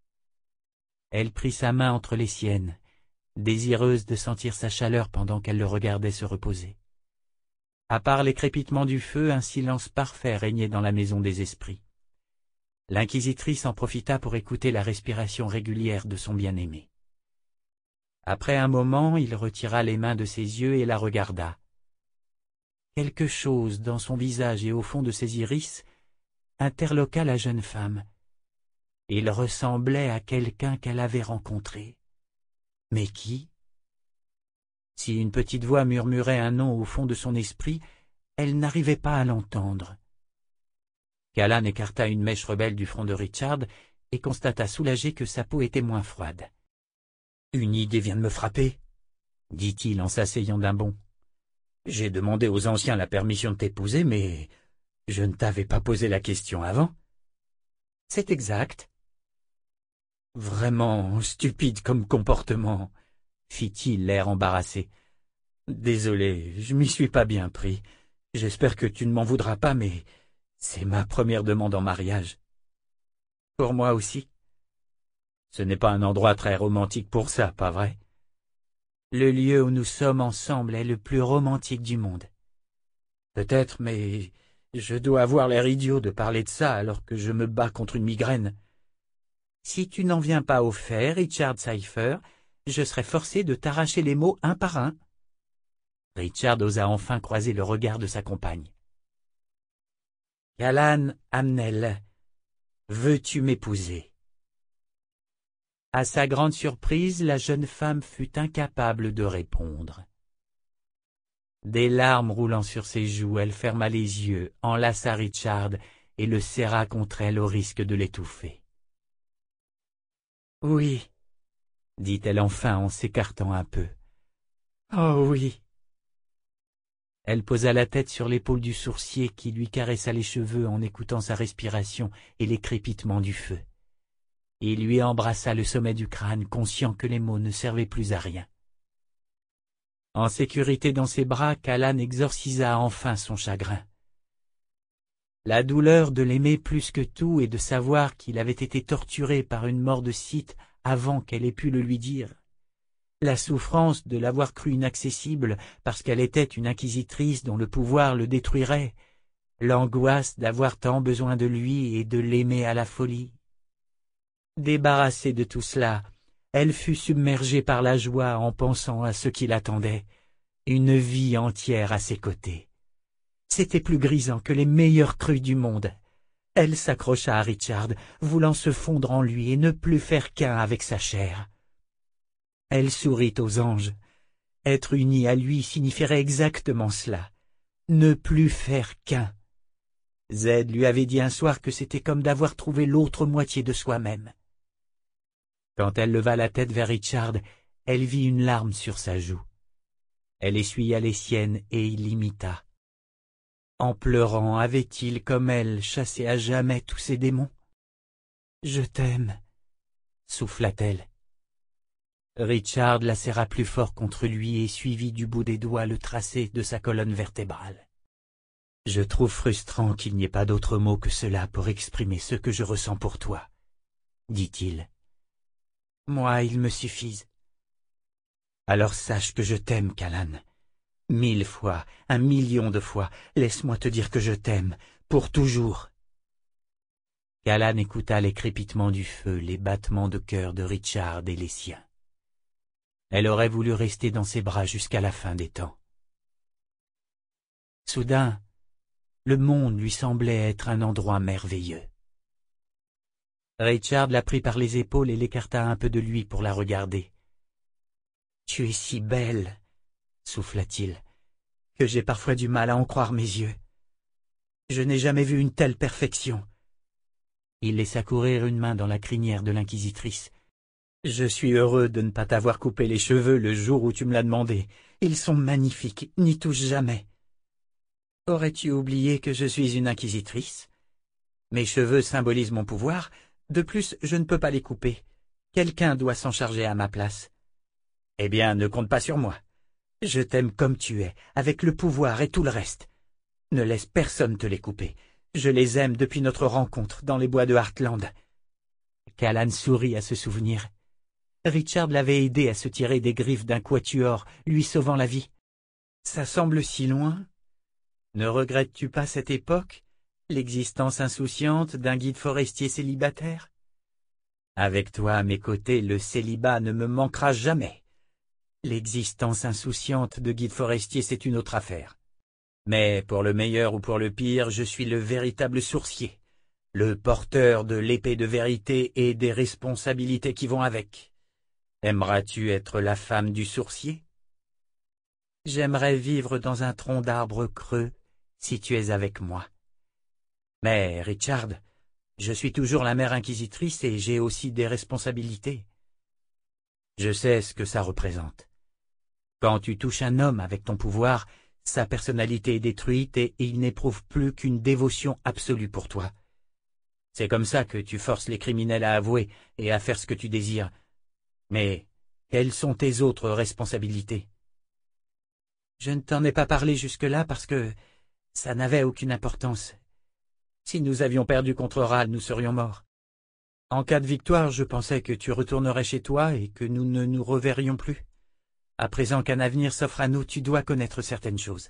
[SPEAKER 1] Elle prit sa main entre les siennes, désireuse de sentir sa chaleur pendant qu'elle le regardait se reposer. À part les crépitements du feu, un silence parfait régnait dans la maison des esprits. L'inquisitrice en profita pour écouter la respiration régulière de son bien-aimé. Après un moment, il retira les mains de ses yeux et la regarda. Quelque chose dans son visage et au fond de ses iris interloqua la jeune femme. Il ressemblait à quelqu'un qu'elle avait rencontré. Mais qui? Si une petite voix murmurait un nom au fond de son esprit, elle n'arrivait pas à l'entendre. Callan écarta une mèche rebelle du front de Richard et constata soulagé que sa peau était moins froide. « Une idée vient de me frapper, » dit-il en s'asseyant d'un bond. « J'ai demandé aux anciens la permission de t'épouser, mais je ne t'avais pas posé la question avant. »« C'est exact. »« Vraiment stupide comme comportement, » fit-il l'air embarrassé. « Désolé, je m'y suis pas bien pris. J'espère que tu ne m'en voudras pas, mais c'est ma première demande en mariage. »« Pour moi aussi. » Ce n'est pas un endroit très romantique pour ça, pas vrai? Le lieu où nous sommes ensemble est le plus romantique du monde. Peut-être, mais je dois avoir l'air idiot de parler de ça alors que je me bats contre une migraine. Si tu n'en viens pas au fait, Richard Cypher, je serai forcé de t'arracher les mots un par un. Richard osa enfin croiser le regard de sa compagne. Callan Amnel, veux-tu m'épouser? À sa grande surprise, la jeune femme fut incapable de répondre. Des larmes roulant sur ses joues, elle ferma les yeux, enlaça Richard et le serra contre elle au risque de l'étouffer. « Oui, » dit-elle enfin en s'écartant un peu. « Oh oui. » Elle posa la tête sur l'épaule du sourcier qui lui caressa les cheveux en écoutant sa respiration et les crépitements du feu. Il lui embrassa le sommet du crâne, conscient que les mots ne servaient plus à rien. En sécurité dans ses bras, Callan exorcisa enfin son chagrin. La douleur de l'aimer plus que tout et de savoir qu'il avait été torturé par une mort de Sith avant qu'elle ait pu le lui dire. La souffrance de l'avoir cru inaccessible parce qu'elle était une inquisitrice dont le pouvoir le détruirait. L'angoisse d'avoir tant besoin de lui et de l'aimer à la folie. Débarrassée de tout cela, elle fut submergée par la joie en pensant à ce qui l'attendait, une vie entière à ses côtés. C'était plus grisant que les meilleures crues du monde. Elle s'accrocha à Richard, voulant se fondre en lui et ne plus faire qu'un avec sa chair. Elle sourit aux anges. Être unie à lui signifierait exactement cela. Ne plus faire qu'un. Zed lui avait dit un soir que c'était comme d'avoir trouvé l'autre moitié de soi-même. Quand elle leva la tête vers Richard, elle vit une larme sur sa joue. Elle essuya les siennes et il l'imita. En pleurant, avait-il, comme elle, chassé à jamais tous ses démons? « Je t'aime, » souffla-t-elle. Richard la serra plus fort contre lui et suivit du bout des doigts le tracé de sa colonne vertébrale. « Je trouve frustrant qu'il n'y ait pas d'autre mot que cela pour exprimer ce que je ressens pour toi, » dit-il. « Moi, ils me suffisent. »« Alors sache que je t'aime, Callan. Mille fois, un million de fois, laisse-moi te dire que je t'aime, pour toujours. » Callan écouta les crépitements du feu, les battements de cœur de Richard et les siens. Elle aurait voulu rester dans ses bras jusqu'à la fin des temps. Soudain, le monde lui semblait être un endroit merveilleux. Richard la prit par les épaules et l'écarta un peu de lui pour la regarder. « Tu es si belle, » souffla-t-il, « que j'ai parfois du mal à en croire mes yeux. Je n'ai jamais vu une telle perfection. » Il laissa courir une main dans la crinière de l'inquisitrice. « Je suis heureux de ne pas t'avoir coupé les cheveux le jour où tu me l'as demandé. Ils sont magnifiques, n'y touche jamais. » Aurais-tu oublié que je suis une inquisitrice? Mes cheveux symbolisent mon pouvoir. De plus, je ne peux pas les couper. Quelqu'un doit s'en charger à ma place. Eh bien, ne compte pas sur moi. Je t'aime comme tu es, avec le pouvoir et tout le reste. Ne laisse personne te les couper. Je les aime depuis notre rencontre dans les bois de Heartland. Callan sourit à ce souvenir. Richard l'avait aidé à se tirer des griffes d'un quatuor, lui sauvant la vie. Ça semble si loin. Ne regrettes-tu pas cette époque, l'existence insouciante d'un guide forestier célibataire? Avec toi à mes côtés, le célibat ne me manquera jamais. L'existence insouciante de guide forestier, c'est une autre affaire. Mais pour le meilleur ou pour le pire, je suis le véritable sourcier, le porteur de l'épée de vérité et des responsabilités qui vont avec. Aimeras-tu être la femme du sourcier? J'aimerais vivre dans un tronc d'arbre creux, si tu es avec moi. Mais, Richard, je suis toujours la mère inquisitrice et j'ai aussi des responsabilités. Je sais ce que ça représente. Quand tu touches un homme avec ton pouvoir, sa personnalité est détruite et il n'éprouve plus qu'une dévotion absolue pour toi. C'est comme ça que tu forces les criminels à avouer et à faire ce que tu désires. Mais quelles sont tes autres responsabilités? Je ne t'en ai pas parlé jusque-là parce que ça n'avait aucune importance. Si nous avions perdu contre Ral, nous serions morts. En cas de victoire, je pensais que tu retournerais chez toi et que nous ne nous reverrions plus. À présent qu'un avenir s'offre à nous, tu dois connaître certaines choses.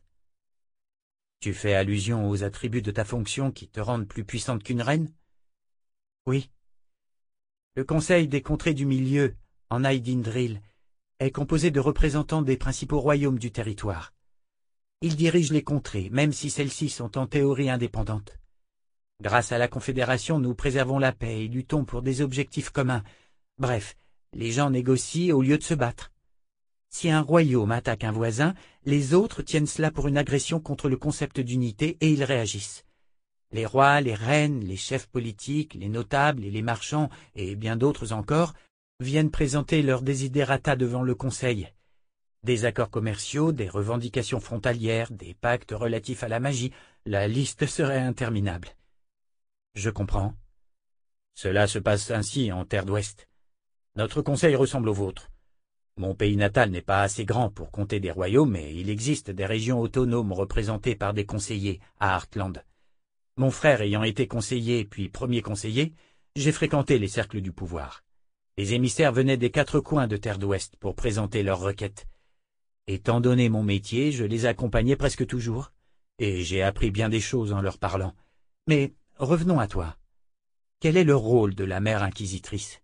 [SPEAKER 1] Tu fais allusion aux attributs de ta fonction qui te rendent plus puissante qu'une reine? Oui. Le Conseil des contrées du milieu, en Aydindril, est composé de représentants des principaux royaumes du territoire. Ils dirigent les contrées, même si celles-ci sont en théorie indépendantes. Grâce à la Confédération, nous préservons la paix et luttons pour des objectifs communs. Bref, les gens négocient au lieu de se battre. Si un royaume attaque un voisin, les autres tiennent cela pour une agression contre le concept d'unité et ils réagissent. Les rois, les reines, les chefs politiques, les notables et les marchands, et bien d'autres encore, viennent présenter leurs desiderata devant le Conseil. Des accords commerciaux, des revendications frontalières, des pactes relatifs à la magie, la liste serait interminable. Je comprends. Cela se passe ainsi en Terre d'Ouest. Notre conseil ressemble au vôtre. Mon pays natal n'est pas assez grand pour compter des royaumes, mais il existe des régions autonomes représentées par des conseillers à Heartland. Mon frère ayant été conseiller puis premier conseiller, j'ai fréquenté les cercles du pouvoir. Les émissaires venaient des quatre coins de Terre d'Ouest pour présenter leurs requêtes. Étant donné mon métier, je les accompagnais presque toujours, et j'ai appris bien des choses en leur parlant. Mais revenons à toi. Quel est le rôle de la mère inquisitrice?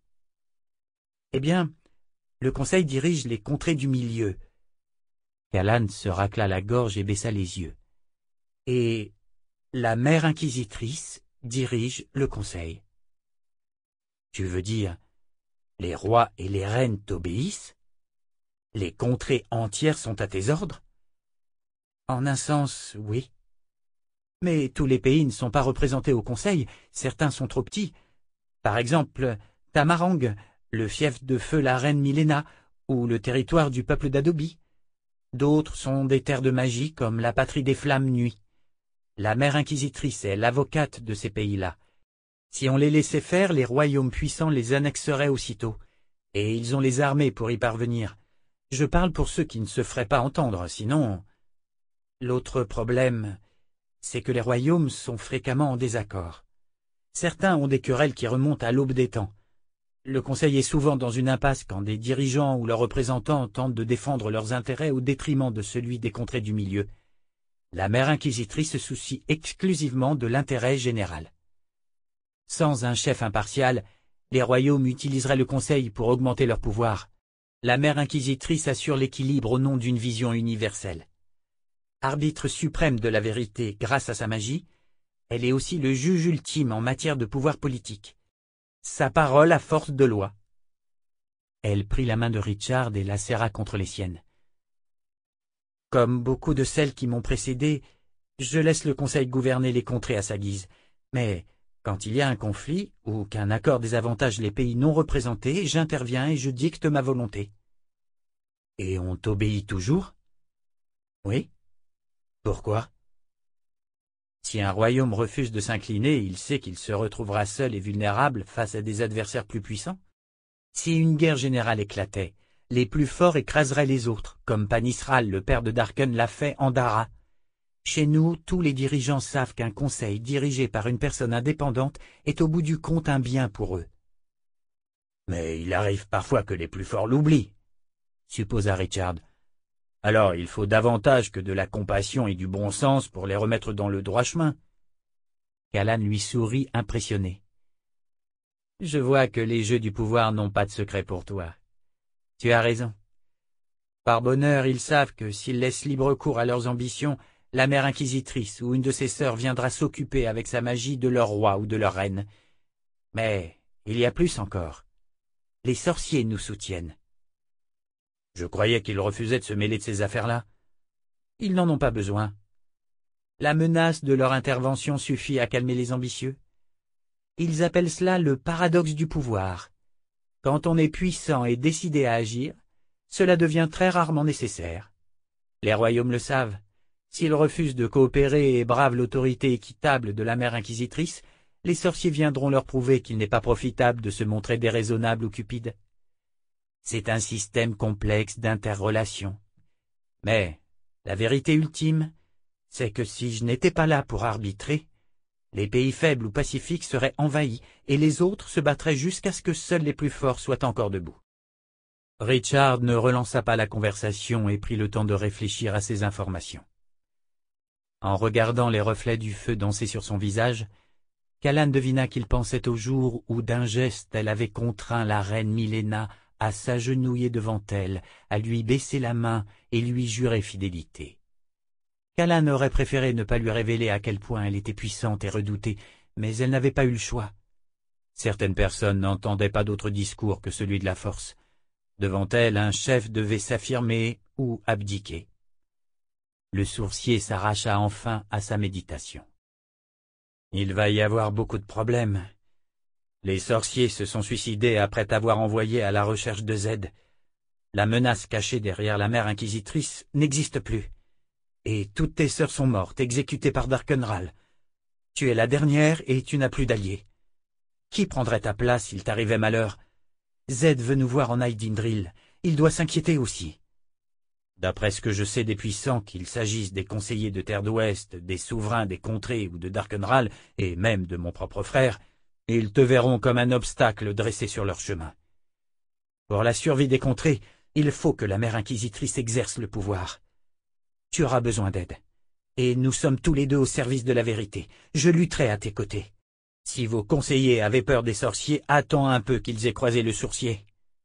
[SPEAKER 1] Eh bien, le conseil dirige les contrées du milieu. Callan se racla la gorge et baissa les yeux. Et la mère inquisitrice dirige le conseil. Tu veux dire, les rois et les reines t'obéissent? Les contrées entières sont à tes ordres? En un sens, oui. Mais tous les pays ne sont pas représentés au conseil, certains sont trop petits. Par exemple, Tamarang, le fief de feu la reine Milena, ou le territoire du peuple d'Adobe. D'autres sont des terres de magie comme la patrie des flammes nuit. La mère inquisitrice est l'avocate de ces pays-là. Si on les laissait faire, les royaumes puissants les annexeraient aussitôt, et ils ont les armées pour y parvenir. Je parle pour ceux qui ne se feraient pas entendre, sinon... L'autre problème, c'est que les royaumes sont fréquemment en désaccord. Certains ont des querelles qui remontent à l'aube des temps. Le Conseil est souvent dans une impasse quand des dirigeants ou leurs représentants tentent de défendre leurs intérêts au détriment de celui des contrées du milieu. La mère inquisitrice se soucie exclusivement de l'intérêt général. Sans un chef impartial, les royaumes utiliseraient le Conseil pour augmenter leur pouvoir. La mère inquisitrice assure l'équilibre au nom d'une vision universelle. Arbitre suprême de la vérité grâce à sa magie, elle est aussi le juge ultime en matière de pouvoir politique. Sa parole a force de loi. Elle prit la main de Richard et la serra contre les siennes. Comme beaucoup de celles qui m'ont précédé, je laisse le Conseil gouverner les contrées à sa guise. Mais quand il y a un conflit, ou qu'un accord désavantage les pays non représentés, j'interviens et je dicte ma volonté. Et on t'obéit toujours? Oui. Pourquoi? Si un royaume refuse de s'incliner, il sait qu'il se retrouvera seul et vulnérable face à des adversaires plus puissants. Si une guerre générale éclatait, les plus forts écraseraient les autres, comme Panisral, le père de Darken, l'a fait en Dara. Chez nous, tous les dirigeants savent qu'un conseil dirigé par une personne indépendante est au bout du compte un bien pour eux. Mais il arrive parfois que les plus forts l'oublient, supposa Richard. Alors il faut davantage que de la compassion et du bon sens pour les remettre dans le droit chemin. Callan lui sourit impressionné. Je vois que les jeux du pouvoir n'ont pas de secret pour toi. Tu as raison. Par bonheur, ils savent que s'ils laissent libre cours à leurs ambitions, la mère inquisitrice ou une de ses sœurs viendra s'occuper avec sa magie de leur roi ou de leur reine. Mais il y a plus encore. Les sorciers nous soutiennent. Je croyais qu'ils refusaient de se mêler de ces affaires-là. Ils n'en ont pas besoin. La menace de leur intervention suffit à calmer les ambitieux. Ils appellent cela le paradoxe du pouvoir. Quand on est puissant et décidé à agir, cela devient très rarement nécessaire. Les royaumes le savent. S'ils refusent de coopérer et bravent l'autorité équitable de la mère inquisitrice, les sorciers viendront leur prouver qu'il n'est pas profitable de se montrer déraisonnable ou cupide. C'est un système complexe d'interrelations. Mais la vérité ultime, c'est que si je n'étais pas là pour arbitrer, les pays faibles ou pacifiques seraient envahis et les autres se battraient jusqu'à ce que seuls les plus forts soient encore debout. Richard ne relança pas la conversation et prit le temps de réfléchir à ces informations. En regardant les reflets du feu danser sur son visage, Callan devina qu'il pensait au jour où d'un geste elle avait contraint la reine Milena à s'agenouiller devant elle, à lui baisser la main et lui jurer fidélité. Callan aurait préféré ne pas lui révéler à quel point elle était puissante et redoutée, mais elle n'avait pas eu le choix. Certaines personnes n'entendaient pas d'autre discours que celui de la force. Devant elle, un chef devait s'affirmer ou abdiquer. Le sourcier s'arracha enfin à sa méditation. Il va y avoir beaucoup de problèmes. Les sorciers se sont suicidés après t'avoir envoyé à la recherche de Z. La menace cachée derrière la mère inquisitrice n'existe plus. Et toutes tes sœurs sont mortes, exécutées par Darkenral. Tu es la dernière et tu n'as plus d'alliés. Qui prendrait ta place s'il t'arrivait malheur? Z veut nous voir en Aydindril. Il doit s'inquiéter aussi. D'après ce que je sais des puissants, qu'il s'agisse des conseillers de Terre d'Ouest, des souverains des contrées ou de Darkenral, et même de mon propre frère, ils te verront comme un obstacle dressé sur leur chemin. Pour la survie des contrées, il faut que la mère inquisitrice exerce le pouvoir. Tu auras besoin d'aide. Et nous sommes tous les deux au service de la vérité. Je lutterai à tes côtés. Si vos conseillers avaient peur des sorciers, attends un peu qu'ils aient croisé le sourcier.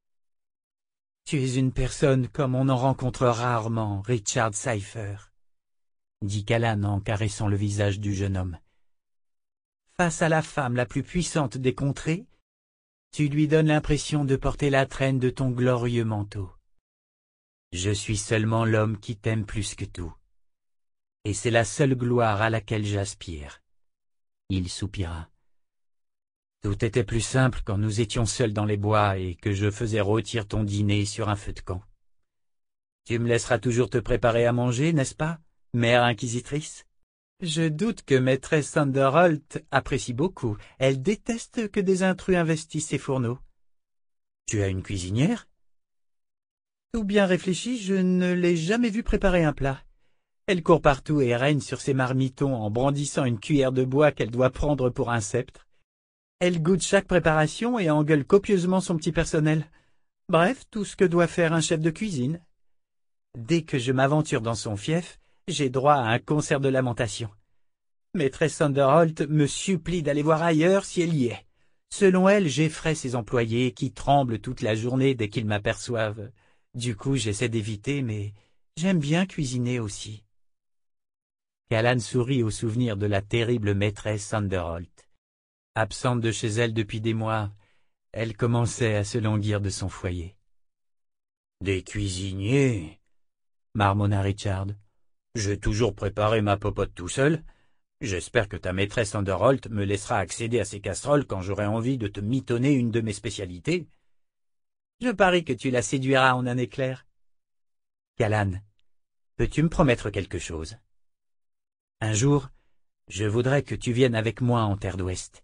[SPEAKER 1] Tu es une personne comme on en rencontre rarement, Richard Cypher, dit Callan en caressant le visage du jeune homme. Face à la femme la plus puissante des contrées, tu lui donnes l'impression de porter la traîne de ton glorieux manteau. Je suis seulement l'homme qui t'aime plus que tout. Et c'est la seule gloire à laquelle j'aspire. Il soupira. Tout était plus simple quand nous étions seuls dans les bois et que je faisais rôtir ton dîner sur un feu de camp. Tu me laisseras toujours te préparer à manger, n'est-ce pas, mère inquisitrice? Je doute que maîtresse Sanderholt apprécie beaucoup. Elle déteste que des intrus investissent ses fourneaux. Tu as une cuisinière? Tout bien réfléchi, je ne l'ai jamais vue préparer un plat. Elle court partout et règne sur ses marmitons en brandissant une cuillère de bois qu'elle doit prendre pour un sceptre. Elle goûte chaque préparation et engueule copieusement son petit personnel. Bref, tout ce que doit faire un chef de cuisine. Dès que je m'aventure dans son fief, j'ai droit à un concert de lamentation. Maîtresse Sanderholt me supplie d'aller voir ailleurs si elle y est. Selon elle, j'effraie ses employés qui tremblent toute la journée dès qu'ils m'aperçoivent. Du coup, j'essaie d'éviter, mais j'aime bien cuisiner aussi. Callan sourit au souvenir de la terrible maîtresse Sanderholt. Absente de chez elle depuis des mois, elle commençait à se languir de son foyer. « Des cuisiniers !» marmonna Richard. « J'ai toujours préparé ma popote tout seul. J'espère que ta maîtresse Sanderholt me laissera accéder à ces casseroles quand j'aurai envie de te mitonner une de mes spécialités. Je parie que tu la séduiras en un éclair. Callan, peux-tu me promettre quelque chose? Un jour, je voudrais que tu viennes avec moi en Terre d'Ouest.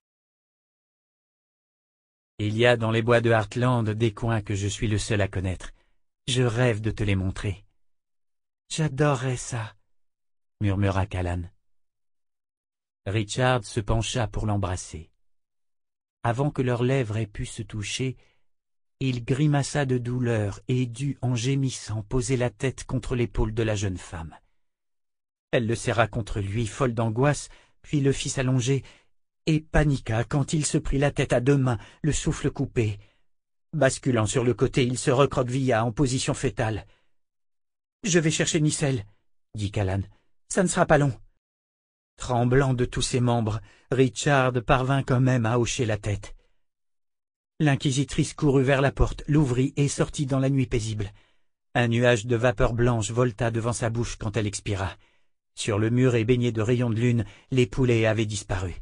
[SPEAKER 1] Il y a dans les bois de Heartland des coins que je suis le seul à connaître. Je rêve de te les montrer. J'adorerais ça, murmura Callan. Richard se pencha pour l'embrasser. Avant que leurs lèvres aient pu se toucher, Il grimaça de douleur et dut, en gémissant, poser la tête contre l'épaule de la jeune femme. Elle le serra contre lui, folle d'angoisse, puis le fit s'allonger, et paniqua quand il se prit la tête à deux mains, le souffle coupé. Basculant sur le côté, il se recroquevilla en position fétale. « Je vais chercher Nicelle, » dit Callan. « Ça ne sera pas long. » Tremblant de tous ses membres, Richard parvint quand même à hocher la tête. L'inquisitrice courut vers la porte, l'ouvrit et sortit dans la nuit paisible. Un nuage de vapeur blanche volta devant sa bouche quand elle expira. Sur le mur et baigné de rayons de lune, les poulets avaient disparu.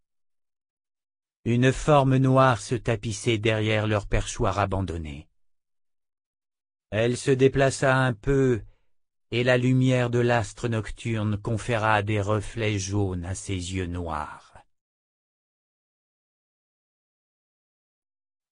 [SPEAKER 1] Une forme noire se tapissait derrière leur perchoir abandonné. Elle se déplaça un peu, et la lumière de l'astre nocturne conféra des reflets jaunes à ses yeux noirs.